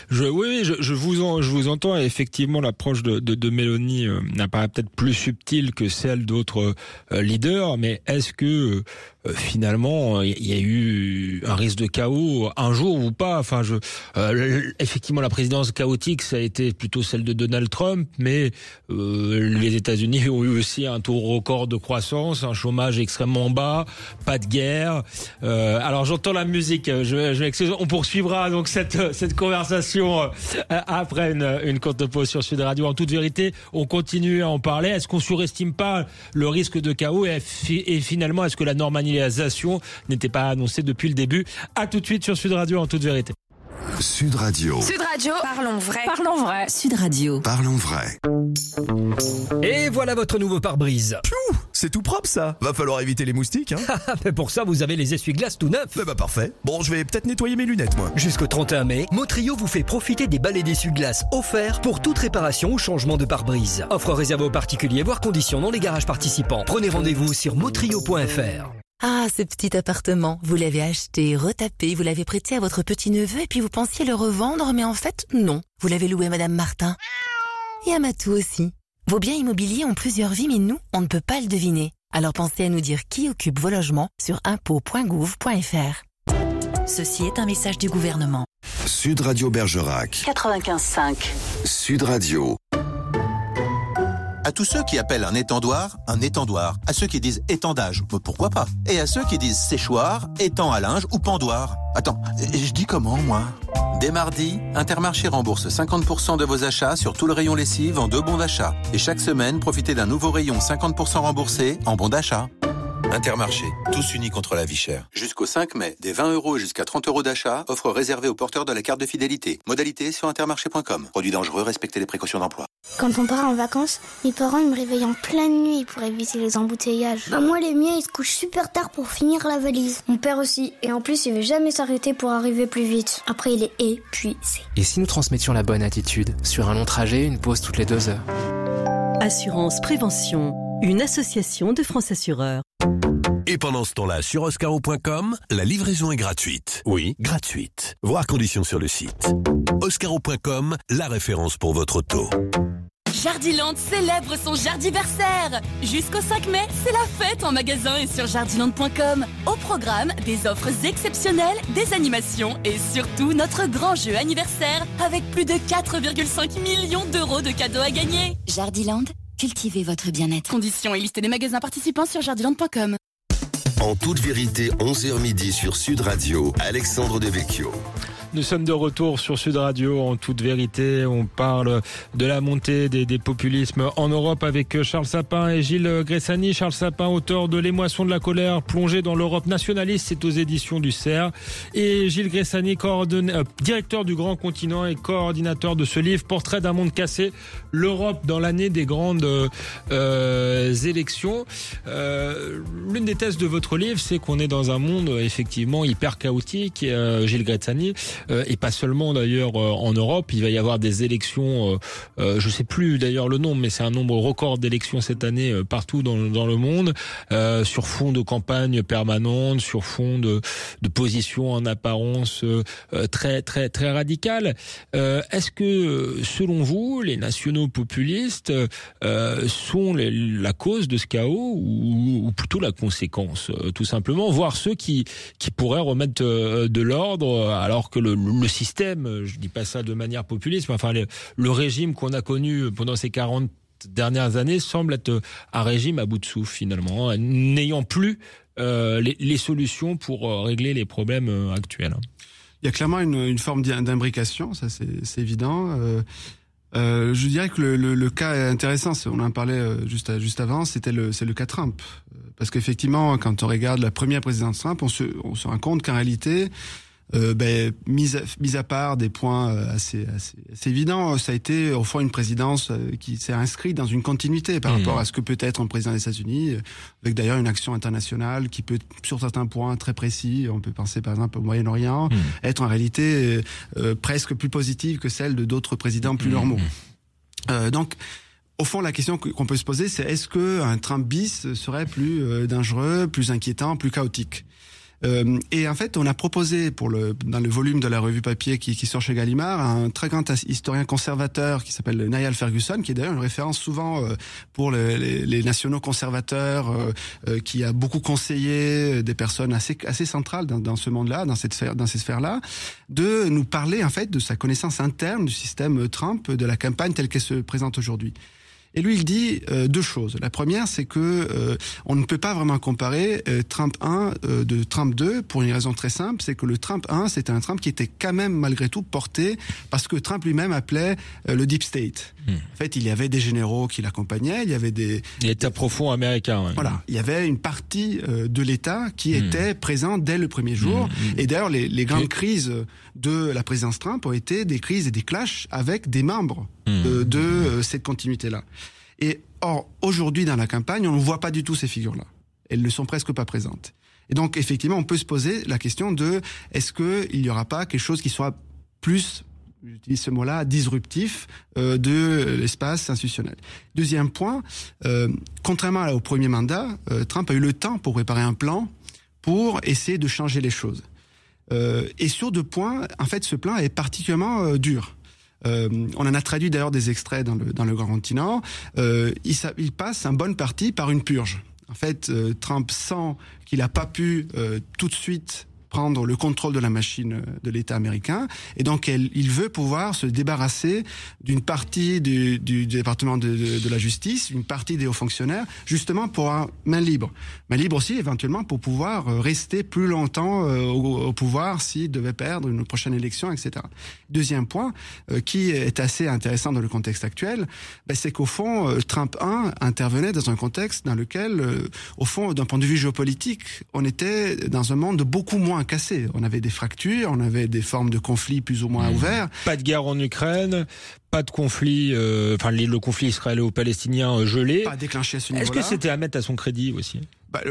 Je vous entends. Effectivement, l'approche de Mélanie n'apparaît peut-être plus subtile que celle d'autres leaders, mais est-ce que finalement, il y a eu un risque de chaos un jour ou pas. Enfin, effectivement, la présidence chaotique, ça a été plutôt celle de Donald Trump, mais les États-Unis ont eu aussi un taux record de croissance, un chômage extrêmement bas, pas de guerre. Alors, j'entends la musique. Je m'excuse. On poursuivra donc cette conversation après une courte pause sur Sud Radio. En toute vérité, on continue à en parler. Est-ce qu'on surestime pas le risque de chaos et finalement, est-ce que la normalisation n'était pas annoncée depuis le début? À tout de suite sur Sud Radio, en toute vérité. Sud Radio. Sud Radio. Parlons vrai. Parlons vrai. Sud Radio. Parlons vrai. Et voilà votre nouveau pare-brise. Pfiou, c'est tout propre ça. Va falloir éviter les moustiques, hein. Mais pour ça, vous avez les essuie-glaces tout neufs. Bah parfait. Bon, je vais peut-être nettoyer mes lunettes, moi. Jusqu'au 31 mai, Motrio vous fait profiter des balais d'essuie-glaces offerts pour toute réparation ou changement de pare-brise. Offre réservée aux particuliers, voire conditions dans les garages participants. Prenez rendez-vous sur motrio.fr. Ah, ce petit appartement, vous l'avez acheté, retapé, vous l'avez prêté à votre petit-neveu et puis vous pensiez le revendre, mais en fait, non. Vous l'avez loué à Madame Martin. Et à Matou aussi. Vos biens immobiliers ont plusieurs vies, mais nous, on ne peut pas le deviner. Alors pensez à nous dire qui occupe vos logements sur impôts.gouv.fr. Ceci est un message du gouvernement. Sud Radio Bergerac. 95.5. Sud Radio. À tous ceux qui appellent un étendoir, à ceux qui disent étendage, pourquoi pas? Et à ceux qui disent séchoir, étang à linge ou pendoir. Attends, je dis comment, moi? Dès mardi, Intermarché rembourse 50% de vos achats sur tout le rayon lessive en 2 bons d'achat. Et chaque semaine, profitez d'un nouveau rayon 50% remboursé en bons d'achat. Intermarché, tous unis contre la vie chère. Jusqu'au 5 mai, des 20 € et jusqu'à 30 € d'achat, offre réservée aux porteurs de la carte de fidélité. Modalité sur intermarché.com. Produit dangereux, respectez les précautions d'emploi. Quand on part en vacances, mes parents me réveillent en pleine nuit pour éviter les embouteillages. Moi, les miens, ils se couchent super tard pour finir la valise. Mon père aussi. Et en plus, il veut jamais s'arrêter pour arriver plus vite. Après, il est épuisé. Et si nous transmettions la bonne attitude? Sur un long trajet, une pause toutes les 2 heures. Assurance Prévention, une association de France Assureurs. Et pendant ce temps-là, sur oscaro.com, la livraison est gratuite. Oui, gratuite. Voir conditions sur le site. Oscaro.com, la référence pour votre auto. Jardiland célèbre son Jardiversaire. Jusqu'au 5 mai, c'est la fête en magasin et sur jardiland.com. Au programme, des offres exceptionnelles, des animations et surtout notre grand jeu anniversaire avec plus de 4,5 millions d'euros de cadeaux à gagner. Jardiland, cultivez votre bien-être. Conditions et liste des magasins participants sur jardiland.com. En toute vérité, 11h midi sur Sud Radio, Alexandre Devecchio. Nous sommes de retour sur Sud Radio. En toute vérité, on parle de la montée des populismes en Europe avec Charles Sapin et Gilles Gressani. Charles Sapin, auteur de Les Moissons de la colère, plongé dans l'Europe nationaliste, c'est aux éditions du CERF. Et Gilles Gressani, directeur du Grand Continent et coordinateur de ce livre, Portrait d'un monde cassé, l'Europe dans l'année des grandes élections. L'une des thèses de votre livre, c'est qu'on est dans un monde effectivement hyper chaotique, Gilles Gressani. Et pas seulement d'ailleurs en Europe, il va y avoir des élections, je sais plus d'ailleurs le nombre, mais c'est un nombre record d'élections cette année partout dans le monde, sur fond de campagne permanente, sur fond de positions en apparence très très très radicales. Est-ce que selon vous, les nationaux populistes sont la cause de ce chaos ou plutôt la conséquence, tout simplement, voire ceux qui pourraient remettre de l'ordre alors que le système, je dis pas ça de manière populiste, mais enfin le régime qu'on a connu pendant ces 40 dernières années semble être un régime à bout de souffle finalement, n'ayant plus les solutions pour régler les problèmes actuels. Il y a clairement une forme d'imbrication, ça c'est évident. Je dirais que le cas intéressant, on en parlait juste avant, c'est le cas Trump. Parce qu'effectivement, quand on regarde la première présidence Trump, on se rend compte qu'en réalité, mis à part des points assez évidents, ça a été au fond une présidence qui s'est inscrite dans une continuité par rapport à ce que peut être un président des États-Unis, avec d'ailleurs une action internationale qui peut, sur certains points très précis, on peut penser par exemple au Moyen-Orient, être en réalité presque plus positive que celle de d'autres présidents plus normaux. Donc, au fond, la question qu'on peut se poser, c'est est-ce que un Trump bis serait plus dangereux, plus inquiétant, plus chaotique ? Et en fait, on a proposé dans le volume de la revue papier qui sort chez Gallimard, un très grand historien conservateur qui s'appelle Niall Ferguson, qui est d'ailleurs une référence souvent pour les nationaux conservateurs, qui a beaucoup conseillé des personnes assez centrales dans ce monde-là, dans ces sphères-là, de nous parler en fait de sa connaissance interne du système Trump, de la campagne telle qu'elle se présente aujourd'hui. Et lui, il dit deux choses. La première, c'est que on ne peut pas vraiment comparer Trump 1 de Trump 2 pour une raison très simple, c'est que le Trump 1, c'était un Trump qui était quand même malgré tout porté parce que Trump lui-même appelait le Deep State. En fait, il y avait des généraux qui l'accompagnaient, il y avait l'État profond américain. Ouais. Voilà, il y avait une partie de l'État qui était présente dès le premier jour. Et d'ailleurs, les grandes crises de la présidence Trump ont été des crises et des clashs avec des membres de cette continuité-là. Et or, aujourd'hui, dans la campagne, on ne voit pas du tout ces figures-là. Elles ne sont presque pas présentes. Et donc, effectivement, on peut se poser la question de est-ce qu'il n'y aura pas quelque chose qui soit plus, j'utilise ce mot-là, disruptif de l'espace institutionnel. Deuxième point, contrairement au premier mandat, Trump a eu le temps pour préparer un plan pour essayer de changer les choses. Et sur deux points, en fait, ce plan est particulièrement dur. On en a traduit d'ailleurs des extraits dans le Grand continent. Il passe en bonne partie par une purge. En fait, Trump sent qu'il n'a pas pu tout de suite prendre le contrôle de la machine de l'État américain, et donc il veut pouvoir se débarrasser d'une partie du département de la justice, une partie des hauts fonctionnaires, justement pour avoir main libre aussi éventuellement pour pouvoir rester plus longtemps au pouvoir s'il devait perdre une prochaine élection, etc. Deuxième point qui est assez intéressant dans le contexte actuel, c'est qu'au fond Trump 1 intervenait dans un contexte dans lequel au fond d'un point de vue géopolitique on était dans un monde beaucoup moins cassé. On avait des fractures, on avait des formes de conflits plus ou moins ouverts. Pas de guerre en Ukraine, pas de conflit, le conflit israélo-palestinien gelé. Pas déclenché à ce niveau-là. Est-ce que c'était à mettre à son crédit aussi ?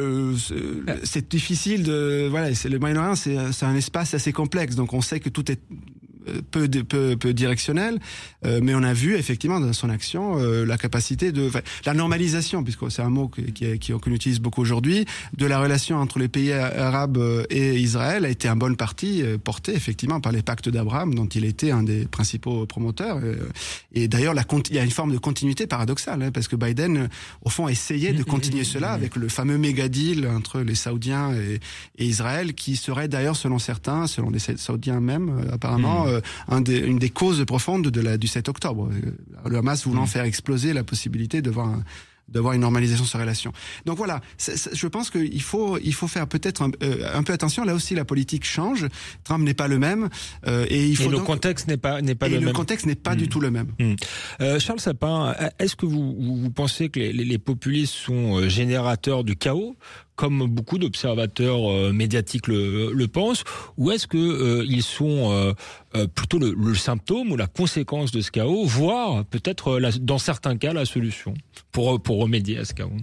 C'est difficile de... Voilà, le Moyen-Orient, c'est un espace assez complexe, donc on sait que tout est peu directionnel, mais on a vu effectivement dans son action la capacité la normalisation, puisque c'est un mot qu'on utilise beaucoup aujourd'hui, de la relation entre les pays arabes et Israël a été en bonne partie portée effectivement par les pactes d'Abraham, dont il était un des principaux promoteurs. Et d'ailleurs, il y a une forme de continuité paradoxale, parce que Biden, au fond, essayait de continuer cela avec le fameux méga deal entre les Saoudiens et Israël, qui serait d'ailleurs, selon certains, selon les Saoudiens même, apparemment, une des causes profondes du 7 octobre. Le Hamas voulant faire exploser la possibilité d'avoir une normalisation de ces relations. Donc voilà, je pense qu'il faut faire peut-être un peu attention. Là aussi, la politique change. Trump n'est pas le même, et le contexte n'est pas le même. Le contexte n'est pas du tout le même. Charles Sapin, est-ce que vous pensez que les populistes sont générateurs du chaos, comme beaucoup d'observateurs médiatiques le pensent, ou est-ce que ils sont plutôt le symptôme ou la conséquence de ce chaos, voire peut-être dans certains cas la solution pour remédier à ce chaos?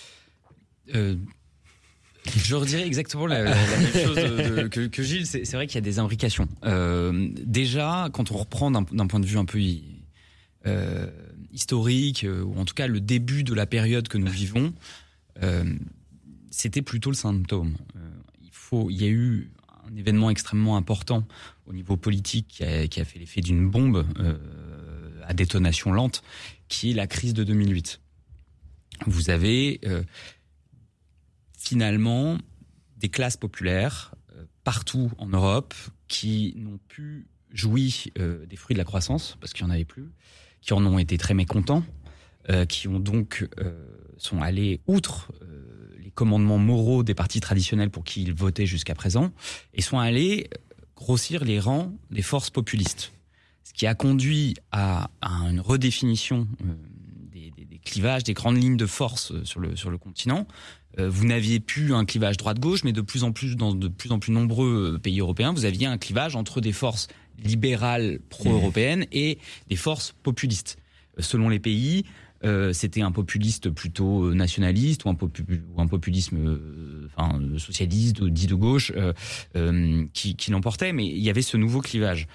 Je redirais exactement la même chose que Gilles. C'est vrai qu'il y a des imbrications. Déjà, quand on reprend d'un point de vue un peu historique, ou en tout cas le début de la période que nous vivons, c'était plutôt le symptôme. Il y a eu un événement extrêmement important au niveau politique qui a fait l'effet d'une bombe à détonation lente, qui est la crise de 2008. Vous avez finalement des classes populaires partout en Europe qui n'ont plus joui des fruits de la croissance, parce qu'il n'y en avait plus, qui en ont été très mécontents, qui ont donc sont allés outre les commandements moraux des partis traditionnels pour qui ils votaient jusqu'à présent, et sont allés grossir les rangs des forces populistes. Ce qui a conduit à une redéfinition des clivages, des grandes lignes de force sur le continent. Vous n'aviez plus un clivage droite-gauche, mais dans de plus en plus nombreux pays européens, vous aviez un clivage entre des forces libérales pro-européennes et des forces populistes. Selon les pays, c'était un populiste plutôt nationaliste ou un populisme socialiste ou dit de gauche qui l'emportait, mais il y avait ce nouveau clivage.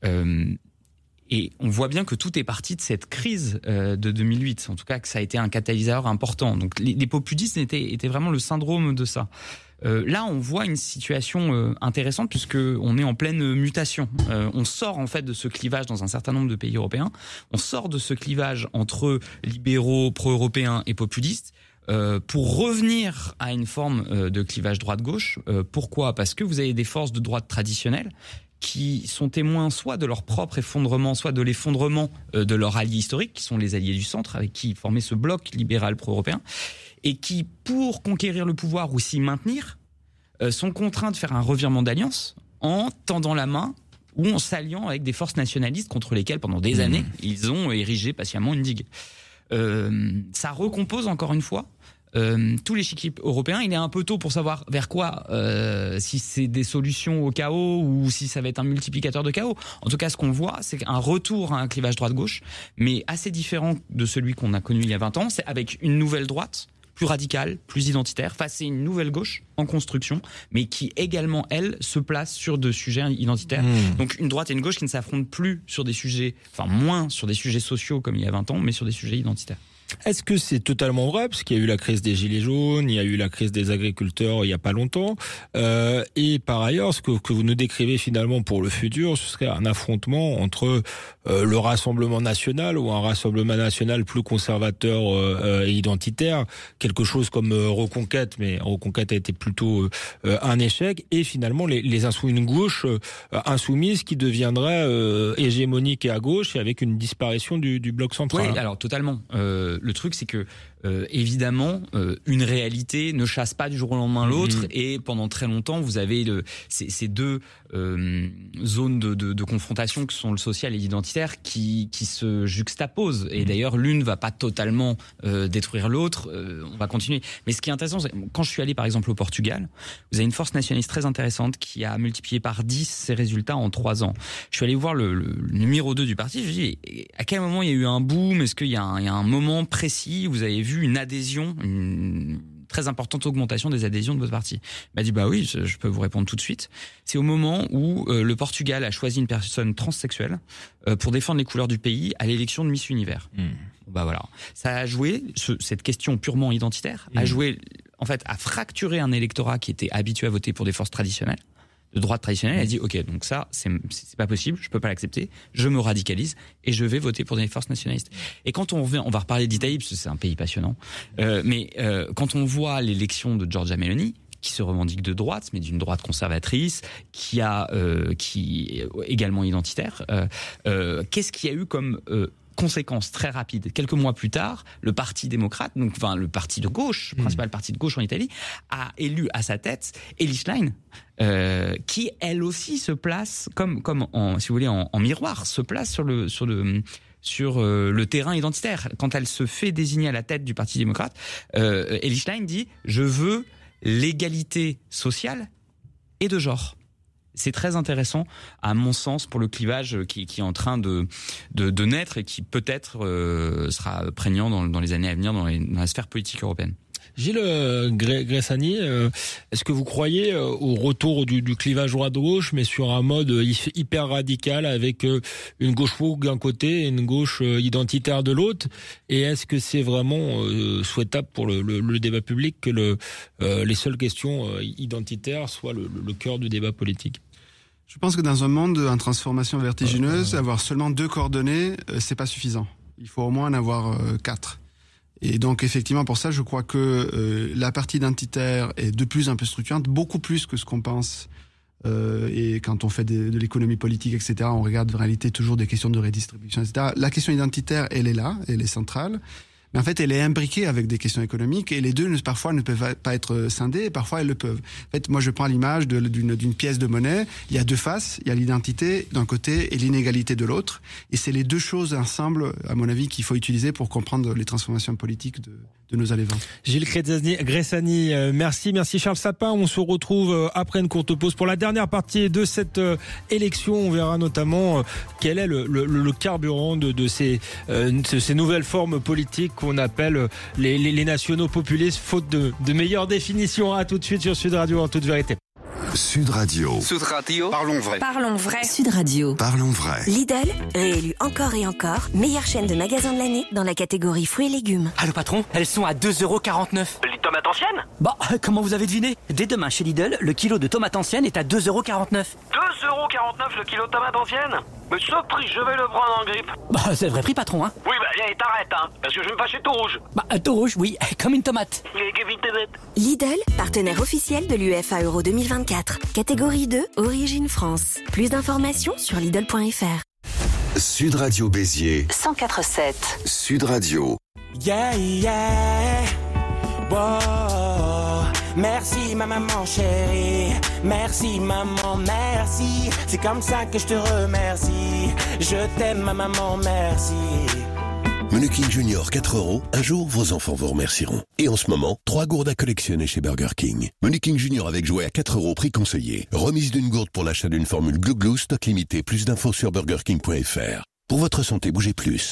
Et on voit bien que tout est parti de cette crise de 2008, en tout cas que ça a été un catalyseur important. Donc les populistes étaient vraiment le syndrome de ça. Là, on voit une situation intéressante puisque on est en pleine mutation. On sort en fait de ce clivage dans un certain nombre de pays européens. On sort de ce clivage entre libéraux, pro-européens et populistes. Pour revenir à une forme de clivage droite-gauche. Pourquoi ? Parce que vous avez des forces de droite traditionnelles qui sont témoins soit de leur propre effondrement, soit de l'effondrement de leurs alliés historiques, qui sont les alliés du centre, avec qui ils formaient ce bloc libéral pro-européen, et qui, pour conquérir le pouvoir ou s'y maintenir, sont contraints de faire un revirement d'alliance en tendant la main ou en s'alliant avec des forces nationalistes contre lesquelles, pendant des années, ils ont érigé patiemment une digue. Ça recompose encore une fois tout l'échiquier européen. Il est un peu tôt pour savoir vers quoi, si c'est des solutions au chaos ou si ça va être un multiplicateur de chaos. En tout cas, ce qu'on voit, c'est un retour à un clivage droite-gauche, mais assez différent de celui qu'on a connu il y a 20 ans. C'est avec une nouvelle droite, plus radicale, plus identitaire, face à une nouvelle gauche en construction, mais qui également, elle, se place sur de sujets identitaires. Donc une droite et une gauche qui ne s'affrontent plus sur des sujets, enfin moins sur des sujets sociaux comme il y a 20 ans, mais sur des sujets identitaires. Est-ce que c'est totalement vrai? Parce qu'il y a eu la crise des Gilets jaunes, il y a eu la crise des agriculteurs il n'y a pas longtemps. Et par ailleurs, ce que vous nous décrivez finalement pour le futur, ce serait un affrontement entre le Rassemblement national ou un Rassemblement national plus conservateur et identitaire, quelque chose comme Reconquête, mais Reconquête a été plutôt un échec, et finalement une gauche insoumise qui deviendrait hégémonique et à gauche, et avec une disparition du bloc central. Oui, alors totalement. Le truc, c'est que évidemment, une réalité ne chasse pas du jour au lendemain l'autre, et pendant très longtemps, vous avez ces deux zones de confrontation que sont le social et l'identitaire qui se juxtaposent. Et d'ailleurs, l'une va pas totalement détruire l'autre. On va continuer. Mais ce qui est intéressant, c'est quand je suis allé par exemple au Portugal, vous avez une force nationaliste très intéressante qui a multiplié par 10 ses résultats en 3 ans. Je suis allé voir le numéro 2 du parti. Je me dis, à quel moment il y a eu un boom? Est-ce qu'il y a un moment précis où vous avez vu une adhésion, une très importante augmentation des adhésions de votre parti? Il m'a dit, bah oui, je peux vous répondre tout de suite. C'est au moment où le Portugal a choisi une personne transsexuelle pour défendre les couleurs du pays à l'élection de Miss Univers. Bah voilà. Ça a joué, cette question purement identitaire, a joué, en fait, à fracturer un électorat qui était habitué à voter pour des forces traditionnelles, de droite traditionnelle. Elle a dit, ok, donc ça, c'est pas possible, je peux pas l'accepter, je me radicalise et je vais voter pour des forces nationalistes. Et quand on va reparler d'Italie, parce que c'est un pays passionnant, mais quand on voit l'élection de Giorgia Meloni, qui se revendique de droite, mais d'une droite conservatrice, qui est également identitaire, qu'est-ce qu'il y a eu comme conséquence très rapide? Quelques mois plus tard, le Parti démocrate, donc enfin le parti de gauche, principal parti de gauche en Italie, a élu à sa tête Elly Schlein, qui elle aussi se place comme si vous voulez en miroir, se place sur le terrain identitaire. Quand elle se fait désigner à la tête du Parti démocrate, Elly Schlein dit, je veux l'égalité sociale et de genre. C'est très intéressant, à mon sens, pour le clivage qui est en train de naître et qui peut-être sera prégnant dans les années à venir dans la sphère politique européenne. Gilles Gressani, est-ce que vous croyez au retour du clivage droite-gauche, mais sur un mode hyper radical, avec une gauche woke d'un côté et une gauche identitaire de l'autre? Et est-ce que c'est vraiment souhaitable pour le débat public que les seules questions identitaires soient le cœur du débat politique? Je pense que dans un monde en transformation vertigineuse, avoir seulement 2 coordonnées, c'est pas suffisant. Il faut au moins en avoir 4. Et donc effectivement, pour ça, je crois que la partie identitaire est de plus en plus structurante, beaucoup plus que ce qu'on pense. Et quand on fait de l'économie politique, etc., on regarde en réalité toujours des questions de redistribution, etc. La question identitaire, elle est là, elle est centrale. Mais en fait, elle est imbriquée avec des questions économiques, et les deux, parfois, ne peuvent pas être scindées, et parfois, elles le peuvent. En fait, moi, je prends l'image d'une pièce de monnaie. Il y a 2 faces. Il y a l'identité d'un côté et l'inégalité de l'autre. Et c'est les 2 choses ensemble, à mon avis, qu'il faut utiliser pour comprendre les transformations politiques de nos années 20. Gilles Gressani, merci Charles Sapin. On se retrouve après une courte pause pour la dernière partie de cette élection. On verra notamment quel est le carburant de ces nouvelles formes politiques qu'on appelle les nationaux populistes, faute de meilleure définition. À tout de suite sur Sud Radio, en toute vérité. Sud Radio. Sud Radio. Parlons vrai. Parlons vrai. Sud Radio. Parlons vrai. Lidl, réélu encore et encore, meilleure chaîne de magasins de l'année dans la catégorie fruits et légumes. Allô patron, elles sont à 2,49 €. Les tomates anciennes ? Bah, comment vous avez deviné ? Dès demain chez Lidl, le kilo de tomates anciennes est à 2,49 €. 2,49 € le kilo de tomates anciennes ? Mais ce prix, je vais le prendre en grippe. Bah, c'est le vrai prix patron, hein. Oui, bah, allez, t'arrêtes, hein, parce que je vais me fâcher tout rouge. Bah, tout rouge, oui, comme une tomate. Lidl, partenaire officiel de l'UEFA Euro 2024. Catégorie 2, Origine France. Plus d'informations sur Lidl.fr. Sud Radio Béziers 104.7. Sud Radio. Yeah, yeah. Wow. Merci ma maman chérie. Merci maman, merci. C'est comme ça que je te remercie. Je t'aime ma maman, merci. Menu King Junior 4 €. Un jour, vos enfants vous remercieront. Et en ce moment, 3 gourdes à collectionner chez Burger King. Menu King Junior avec jouet à 4 €, prix conseillé. Remise d'une gourde pour l'achat d'une formule Glouglou, stock limité. Plus d'infos sur burgerking.fr. Pour votre santé, bougez plus.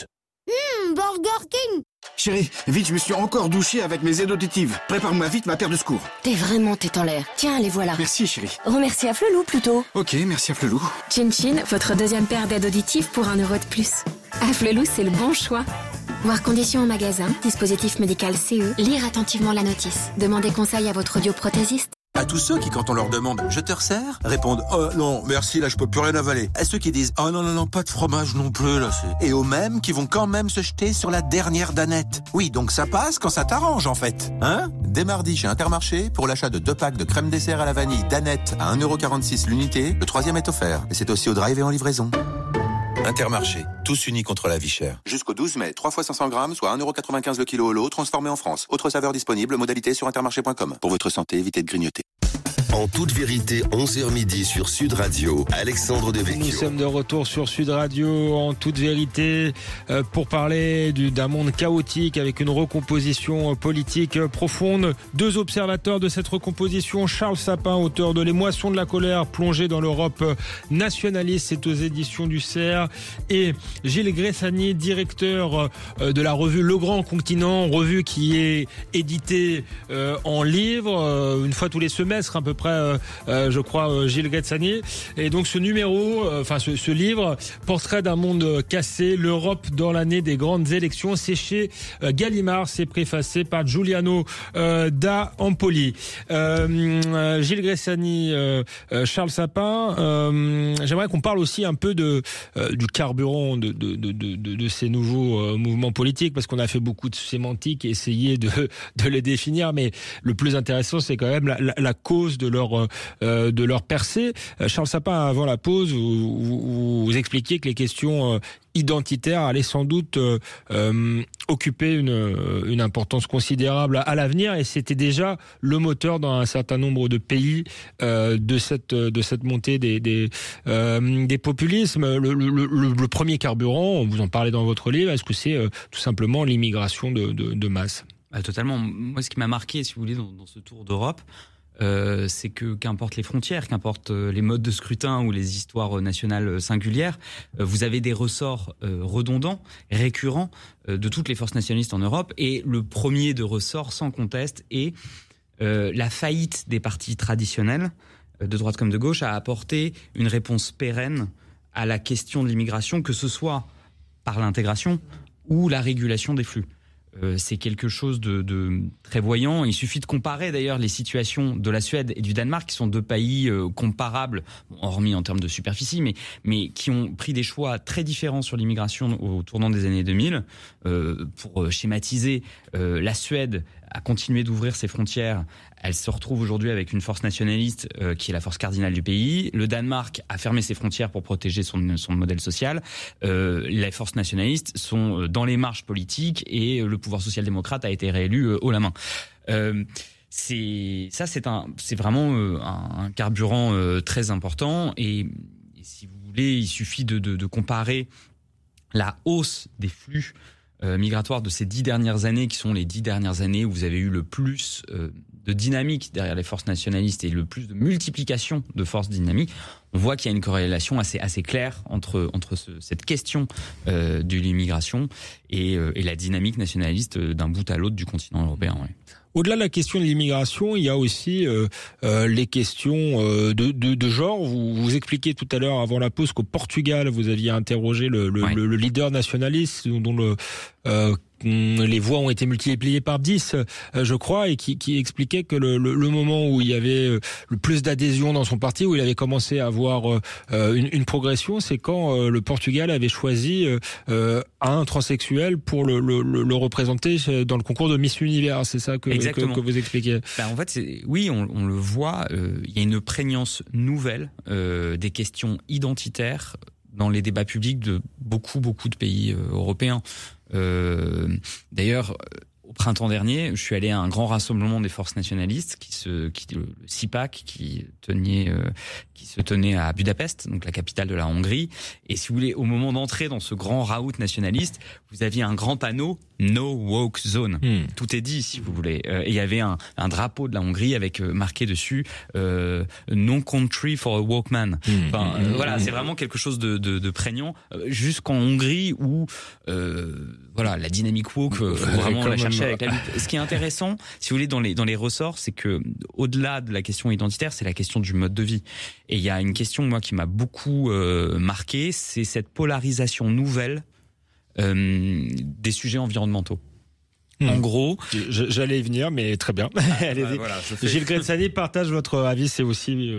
Burger King. Chérie, vite, je me suis encore douché avec mes aides auditives. Prépare-moi vite ma paire de secours. T'es vraiment tête en l'air. Tiens, les voilà. Merci, chérie. Remercie à Flelou plutôt. Ok, merci à Flelou. Chin Chin, votre deuxième paire d'aides auditives pour 1 € de plus. À Flelou, c'est le bon choix. Voir conditions en magasin, dispositif médical CE, lire attentivement la notice. Demandez conseil à votre audioprothésiste. À tous ceux qui, quand on leur demande « Je te resserre ?» répondent « Oh non, merci, là je peux plus rien avaler ». À ceux qui disent « Oh non, pas de fromage non plus, là c'est... » Et aux mêmes qui vont quand même se jeter sur la dernière danette. Oui, donc ça passe quand ça t'arrange en fait. Hein ? Dès mardi chez Intermarché, pour l'achat de 2 packs de crème dessert à la vanille danette à 1,46 € l'unité, le 3e est offert. Et c'est aussi au drive et en livraison. Intermarché, tous unis contre la vie chère. Jusqu'au 12 mai, 3 fois 500 grammes, soit 1,95 € le kilo au lot, transformé en France. Autre saveur disponible, modalité sur intermarché.com. Pour votre santé, évitez de grignoter. En toute vérité, 11h midi sur Sud Radio, Alexandre Devecchio. Nous sommes de retour sur Sud Radio en toute vérité pour parler d'un monde chaotique avec une recomposition politique profonde. 2 observateurs de cette recomposition, Charles Sapin, auteur de Les Moissons de la colère, plongé dans l'Europe nationaliste, c'est aux éditions du CERF, et Gilles Gressani, directeur de la revue Le Grand Continent, revue qui est éditée en livre une fois tous les semestres à peu près, je crois, Gilles Gressani. Et donc ce numéro, ce livre, Portrait d'un monde cassé, l'Europe dans l'année des grandes élections, c'est chez Gallimard, c'est préfacé par Giuliano da Empoli. Gilles Gressani, Charles Sapin, j'aimerais qu'on parle aussi un peu du carburant de ces nouveaux mouvements politiques, parce qu'on a fait beaucoup de sémantique et essayé de les définir, mais le plus intéressant, c'est quand même la cause de leur percée. Charles Sapin, avant la pause, vous expliquiez que les questions identitaires allaient sans doute occuper une importance considérable à l'avenir, et c'était déjà le moteur dans un certain nombre de pays de cette montée des populismes. Le premier carburant, vous en parlez dans votre livre, est-ce que c'est tout simplement l'immigration de masse ? Totalement. Moi, ce qui m'a marqué, si vous voulez, dans ce tour d'Europe, c'est que qu'importe les frontières, qu'importe les modes de scrutin ou les histoires nationales singulières, vous avez des ressorts redondants, récurrents de toutes les forces nationalistes en Europe. Et le premier de ressort, sans conteste, est la faillite des partis traditionnels, de droite comme de gauche, à apporter une réponse pérenne à la question de l'immigration, que ce soit par l'intégration ou la régulation des flux. C'est quelque chose de très voyant. Il suffit de comparer d'ailleurs les situations de la Suède et du Danemark, qui sont 2 pays comparables, hormis en termes de superficie, mais qui ont pris des choix très différents sur l'immigration au tournant des années 2000. Pour schématiser, la Suède a continué d'ouvrir ses frontières. Elle se retrouve aujourd'hui avec une force nationaliste qui est la force cardinale du pays. Le Danemark a fermé ses frontières pour protéger son modèle social. Les forces nationalistes sont dans les marges politiques et le pouvoir social-démocrate a été réélu haut la main. C'est vraiment un carburant très important. Et si vous voulez, il suffit de comparer la hausse des flux migratoires de ces 10 dernières années, qui sont les 10 dernières années où vous avez eu le plus de dynamique derrière les forces nationalistes et le plus de multiplication de forces dynamiques. On voit qu'il y a une corrélation assez claire entre cette question de l'immigration et la dynamique nationaliste d'un bout à l'autre du continent européen. Ouais. Au-delà de la question de l'immigration, il y a aussi les questions de genre. Vous expliquiez tout à l'heure avant la pause qu'au Portugal, vous aviez interrogé le leader nationaliste dont les voix ont été multipliées par 10, je crois, et qui expliquait que le moment où il y avait le plus d'adhésion dans son parti, où il avait commencé à avoir une progression, c'est quand le Portugal avait choisi un transsexuel pour le représenter dans le concours de Miss Univers. C'est ça que vous expliquez. En fait, oui, on le voit, il y a une prégnance nouvelle des questions identitaires dans les débats publics de beaucoup de pays européens. D'ailleurs, au printemps dernier, je suis allé à un grand rassemblement des forces nationalistes, le CIPAC, qui se tenait à Budapest, donc la capitale de la Hongrie. Et si vous voulez, au moment d'entrer dans ce grand raout nationaliste, vous aviez un grand panneau No Woke Zone. Tout est dit, si vous voulez. Et il y avait un drapeau de la Hongrie avec marqué dessus No Country for a Woke Man. Voilà, c'est vraiment quelque chose de prégnant. Jusqu'en Hongrie où la dynamique woke, faut vraiment la chercher avec la lupe. Ce qui est intéressant, si vous voulez, dans les ressorts, c'est que au-delà de la question identitaire, c'est la question du mode de vie. Et il y a une question, moi, qui m'a beaucoup marqué, c'est cette polarisation nouvelle des sujets environnementaux. En gros, j'allais y venir, mais très bien. Allez-y. Gilles Gretsani partage votre avis. C'est aussi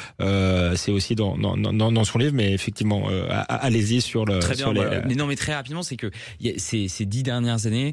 dans son livre, mais effectivement, allez-y sur le. Très bien. Mais très rapidement, c'est que ces 10 dernières années,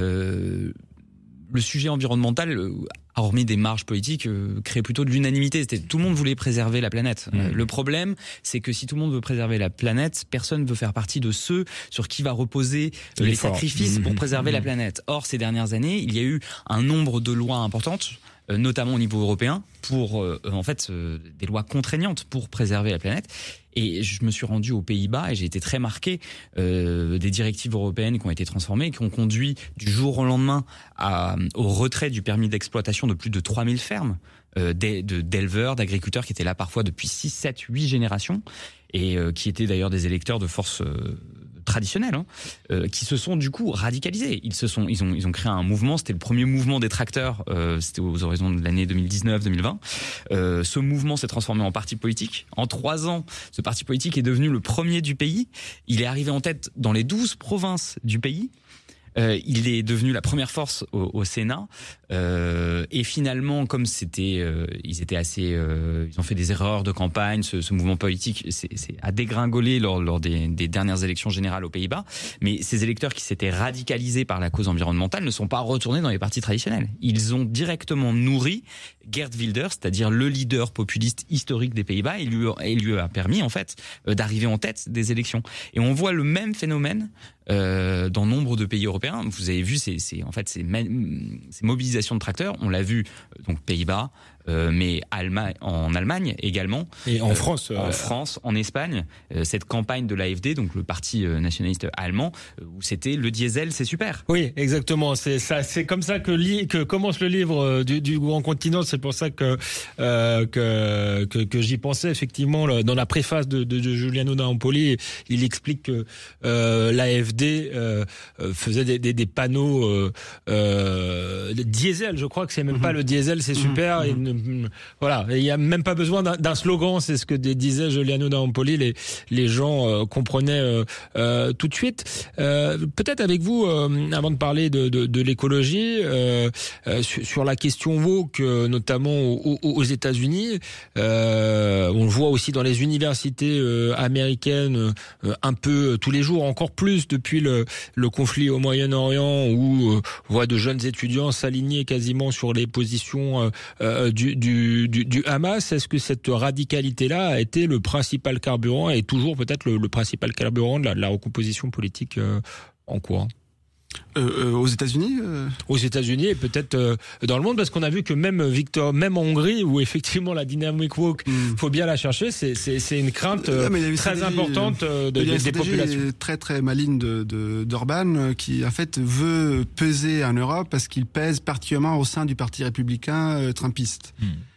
le sujet environnemental, hormis des marges politiques, crée plutôt de l'unanimité. Tout le monde voulait préserver la planète. Le problème, c'est que si tout le monde veut préserver la planète, personne ne veut faire partie de ceux sur qui va reposer les sacrifices pour préserver la planète. Or, ces dernières années, il y a eu un nombre de lois importantes, notamment au niveau européen, pour des lois contraignantes pour préserver la planète. Et je me suis rendu aux Pays-Bas et j'ai été très marqué des directives européennes qui ont été transformées et qui ont conduit du jour au lendemain au retrait du permis d'exploitation de plus de 3000 fermes d'éleveurs, d'agriculteurs qui étaient là parfois depuis 6, 7, 8 générations et qui étaient d'ailleurs des électeurs de forces traditionnels, qui se sont du coup radicalisés. Ils ont créé un mouvement. C'était le premier mouvement des tracteurs. C'était aux horizons de l'année 2019-2020. Ce mouvement s'est transformé en parti politique. En 3 ans, ce parti politique est devenu le premier du pays. Il est arrivé en tête dans les 12 provinces du pays. Il est devenu la première force au Sénat. Et finalement, comme ils ont fait des erreurs de campagne, ce mouvement politique a dégringolé lors des dernières élections générales aux Pays-Bas. Mais ces électeurs qui s'étaient radicalisés par la cause environnementale ne sont pas retournés dans les partis traditionnels. Ils ont directement nourri Geert Wilders, c'est-à-dire le leader populiste historique des Pays-Bas, et lui a permis en fait d'arriver en tête des élections. Et on voit le même phénomène dans nombre de pays européens. Vous avez vu ces mobilisations de tracteurs. On l'a vu donc Pays-Bas, mais en Allemagne également. Et en France. En France, en Espagne, cette campagne de l'AfD, donc le parti nationaliste allemand, où c'était le diesel, c'est super. Oui, exactement. C'est comme ça que commence le livre du Grand Continent. C'est pour ça que j'y pensais effectivement dans la préface de Giuliano D'Ampoli. Il explique que l'AfD faisait des panneaux diesel. Je crois que c'est même pas le diesel, c'est super. Voilà, il y a même pas besoin d'un slogan. C'est ce que disait Giuliano D'Ampoli. Les gens comprenaient tout de suite. Peut-être avec vous, avant de parler de l'écologie, sur la question woke, notamment aux États-Unis, on le voit aussi dans les universités américaines, un peu tous les jours, encore plus depuis le conflit au Moyen-Orient, où on voit de jeunes étudiants s'aligner quasiment sur les positions du Hamas. Est-ce que cette radicalité-là a été le principal carburant et toujours peut-être le principal carburant de la recomposition politique en cours? Aux États-Unis Aux États-Unis et peut-être dans le monde, parce qu'on a vu que même en Hongrie, où effectivement la dynamique woke, faut bien la chercher, c'est une crainte très importante des populations. Très très maligne d'Orban qui en fait veut peser en Europe parce qu'il pèse particulièrement au sein du parti républicain trumpiste.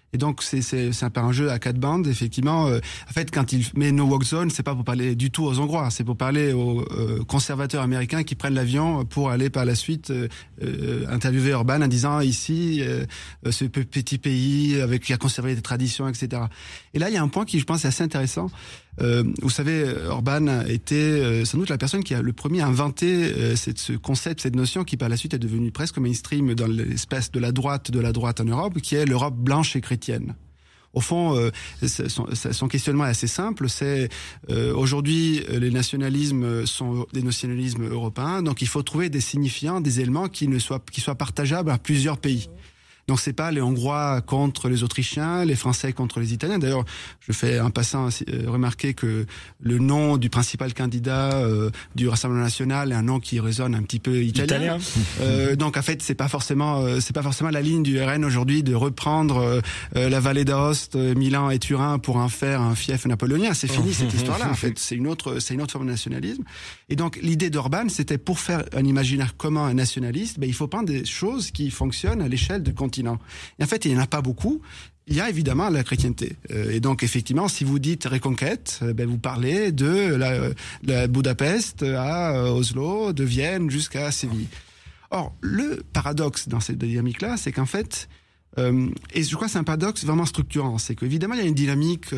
Et donc c'est un peu un jeu à 4 bandes, effectivement. En fait, quand il met No Walk Zone, c'est pas pour parler du tout aux Hongrois, c'est pour parler aux conservateurs américains qui prennent l'avion pour aller par la suite interviewer Orban en disant ici ce petit pays qui a conservé des traditions, etc. Et là, il y a un point qui, je pense, est assez intéressant. Vous savez, Orban était sans doute la personne qui a le premier inventé ce concept, cette notion qui par la suite est devenue presque mainstream dans l'espèce de la droite en Europe, qui est l'Europe blanche et chrétienne. Au fond, son questionnement est assez simple. C'est aujourd'hui les nationalismes sont des nationalismes européens, donc il faut trouver des signifiants, des éléments qui soient partageables à plusieurs pays. Donc c'est pas les Hongrois contre les Autrichiens, les Français contre les Italiens. D'ailleurs, je fais en passant remarquer que le nom du principal candidat du Rassemblement national est un nom qui résonne un petit peu italien. Donc en fait, c'est pas forcément la ligne du RN aujourd'hui de reprendre la vallée d'Aoste, Milan et Turin pour en faire un fief napoléonien. C'est fini cette histoire-là. En fait, c'est une autre forme de nationalisme. Et donc l'idée d'Orban, c'était pour faire un imaginaire commun nationaliste, il faut prendre des choses qui fonctionnent à l'échelle du continent. Et en fait, il n'y en a pas beaucoup. Il y a évidemment la chrétienté. Et donc, effectivement, si vous dites reconquête, vous parlez de la Budapest à Oslo, de Vienne jusqu'à Séville. Or, le paradoxe dans cette dynamique-là, c'est qu'en fait, et je crois que c'est un paradoxe vraiment structurant, c'est qu'évidemment, il y a une dynamique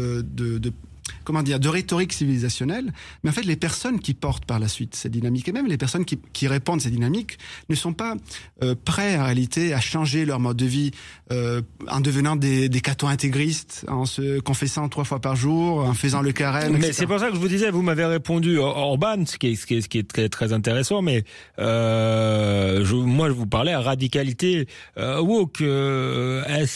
de rhétorique civilisationnelle, mais en fait, les personnes qui portent par la suite cette dynamique, et même les personnes qui répondent à cette dynamique, ne sont pas prêts en réalité à changer leur mode de vie en devenant des cathos intégristes, en se confessant 3 fois par jour, en faisant le carême, etc. Mais c'est pour ça que je vous disais, vous m'avez répondu Orban, ce qui est très, très intéressant, mais moi je vous parlais à radicalité woke. Est-ce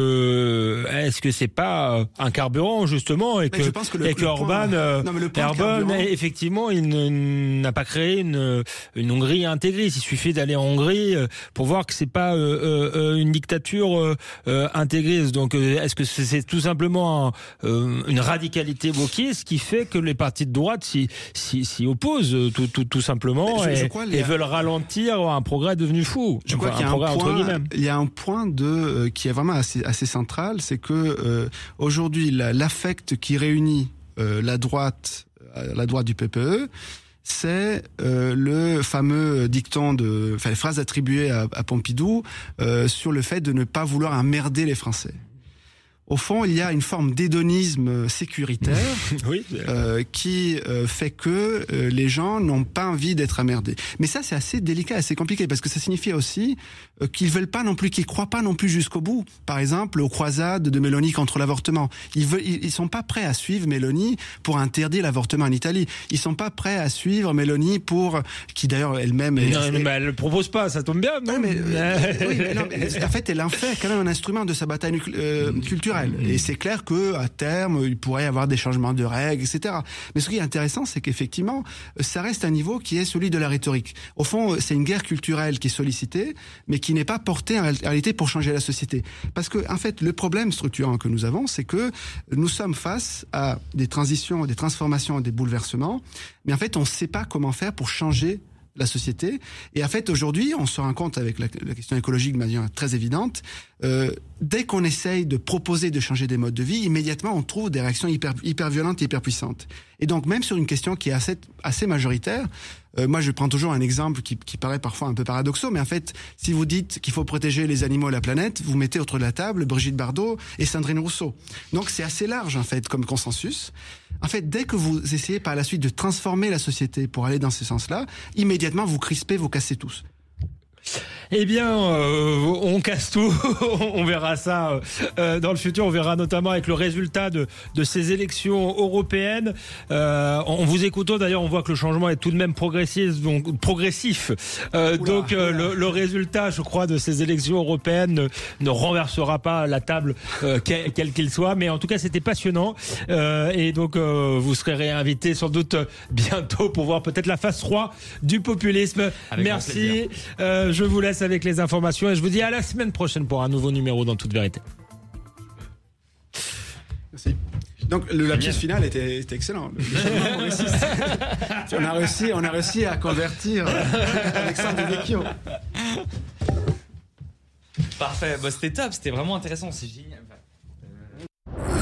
que c'est pas un carburant justement, et que Orban, effectivement, il n'a pas créé une Hongrie intégriste. Il suffit d'aller en Hongrie pour voir que c'est pas une dictature intégriste. Donc, est-ce que c'est tout simplement une radicalité wokiste qui fait que les partis de droite s'y opposent tout simplement et veulent ralentir un progrès devenu fou. Je crois qu'il y a un point qui est vraiment assez central, c'est que aujourd'hui l'affect qui réunit la droite du PPE, c'est le fameux dicton les phrases attribuées à Pompidou sur le fait de ne pas vouloir emmerder les Français. Au fond, il y a une forme d'hédonisme sécuritaire qui fait que les gens n'ont pas envie d'être emmerdés. Mais ça, c'est assez délicat, assez compliqué, parce que ça signifie aussi qu'ils veulent pas non plus, qu'ils croient pas non plus jusqu'au bout. Par exemple, aux croisades de Mélanie contre l'avortement. Ils sont pas prêts à suivre Mélanie pour interdire l'avortement en Italie. Ils sont pas prêts à suivre Mélanie qui d'ailleurs elle-même... mais elle le propose pas, ça tombe bien, non? En fait, elle en fait quand même un instrument de sa bataille culturelle. Et c'est clair que à terme, il pourrait y avoir des changements de règles, etc. Mais ce qui est intéressant, c'est qu'effectivement, ça reste un niveau qui est celui de la rhétorique. Au fond, c'est une guerre culturelle qui est sollicitée, mais qui n'est pas portée en réalité pour changer la société. Parce que, en fait, le problème structurant que nous avons, c'est que nous sommes face à des transitions, des transformations, des bouleversements, mais en fait, on ne sait pas comment faire pour changer la société. Et en fait, aujourd'hui, on se rend compte avec la question écologique de manière très évidente, dès qu'on essaye de proposer de changer des modes de vie, immédiatement, on trouve des réactions hyper violentes et hyper puissantes. Et donc, même sur une question qui est assez majoritaire, moi, je prends toujours un exemple qui paraît parfois un peu paradoxal, mais en fait, si vous dites qu'il faut protéger les animaux et la planète, vous mettez autour de la table Brigitte Bardot et Sandrine Rousseau. Donc, c'est assez large, en fait, comme consensus. En fait, dès que vous essayez par la suite de transformer la société pour aller dans ce sens-là, immédiatement, vous crispez, vous cassez tous. Eh bien, on casse tout. On verra ça dans le futur. On verra notamment avec le résultat de ces élections européennes. En vous écoutant, d'ailleurs, on voit que le changement est tout de même progressif. Donc, le résultat, je crois, de ces élections européennes ne renversera pas la table, quel qu'il soit. Mais en tout cas, c'était passionnant. Et donc, vous serez réinvité sans doute bientôt pour voir peut-être la phase 3 du populisme. Avec merci. Je vous laisse avec les informations et je vous dis à la semaine prochaine pour un nouveau numéro dans Toute Vérité. Merci. Donc le lapsus final était excellent. On a réussi à convertir Alexandre Devecchio. Parfait, c'était top, c'était vraiment intéressant, c'est génial.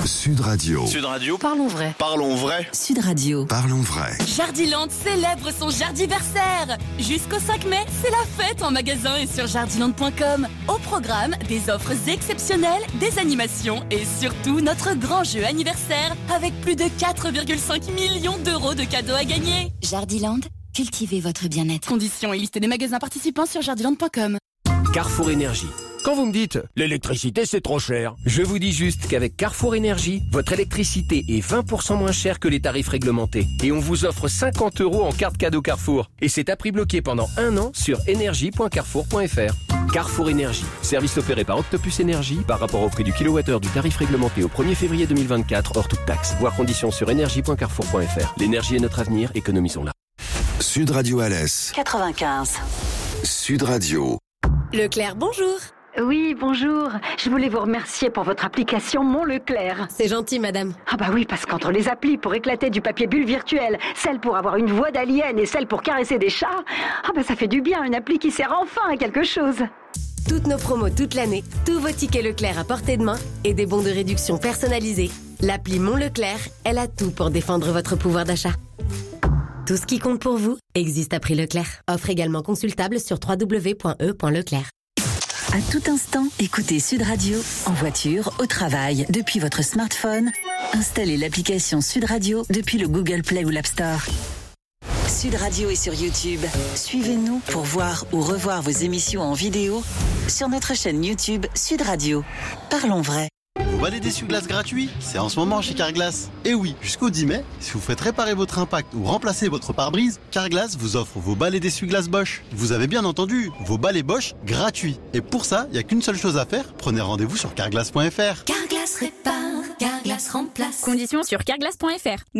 Sud Radio. Sud Radio. Parlons vrai. Parlons vrai. Sud Radio. Parlons vrai. Jardiland célèbre son Jardiversaire. Jusqu'au 5 mai, c'est la fête en magasin et sur jardiland.com. Au programme, des offres exceptionnelles, des animations et surtout notre grand jeu anniversaire avec plus de 4,5 millions d'euros de cadeaux à gagner. Jardiland, cultivez votre bien-être. Conditions et liste des magasins participants sur jardiland.com. Carrefour Énergie. Quand vous me dites « l'électricité c'est trop cher », je vous dis juste qu'avec Carrefour Énergie, votre électricité est 20% moins chère que les tarifs réglementés. Et on vous offre 50 € en carte cadeau Carrefour. Et c'est à prix bloqué pendant 1 an sur énergie.carrefour.fr. Carrefour Énergie. Service opéré par Octopus Énergie par rapport au prix du kilowattheure du tarif réglementé au 1er février 2024 hors toute taxe. Voir conditions sur énergie.carrefour.fr. L'énergie est notre avenir, économisons-la. Sud Radio Alès 95. Sud Radio. Leclerc, bonjour. Oui, bonjour. Je voulais vous remercier pour votre application Mon Leclerc. C'est gentil, madame. Ah bah oui, parce qu'entre les applis pour éclater du papier bulle virtuel, celle pour avoir une voix d'alien et celle pour caresser des chats, ah bah ça fait du bien, une appli qui sert enfin à quelque chose. Toutes nos promos toute l'année, tous vos tickets Leclerc à portée de main et des bons de réduction personnalisés. L'appli Mon Leclerc, elle a tout pour défendre votre pouvoir d'achat. Tout ce qui compte pour vous existe à prix Leclerc. Offre également consultable sur www.e.leclerc. À tout instant, écoutez Sud Radio, en voiture, au travail, depuis votre smartphone. Installez l'application Sud Radio depuis le Google Play ou l'App Store. Sud Radio est sur YouTube. Suivez-nous pour voir ou revoir vos émissions en vidéo sur notre chaîne YouTube Sud Radio. Parlons vrai. Vous balai d'essuie-glace gratuit, c'est en ce moment chez Carglass. Et oui, jusqu'au 10 mai, si vous faites réparer votre impact ou remplacer votre pare-brise, Carglass vous offre vos balais d'essuie-glace Bosch. Vous avez bien entendu, vos balais Bosch gratuits. Et pour ça, il n'y a qu'une seule chose à faire, prenez rendez-vous sur carglass.fr. Carglass répare, Carglass remplace. Conditions sur carglass.fr.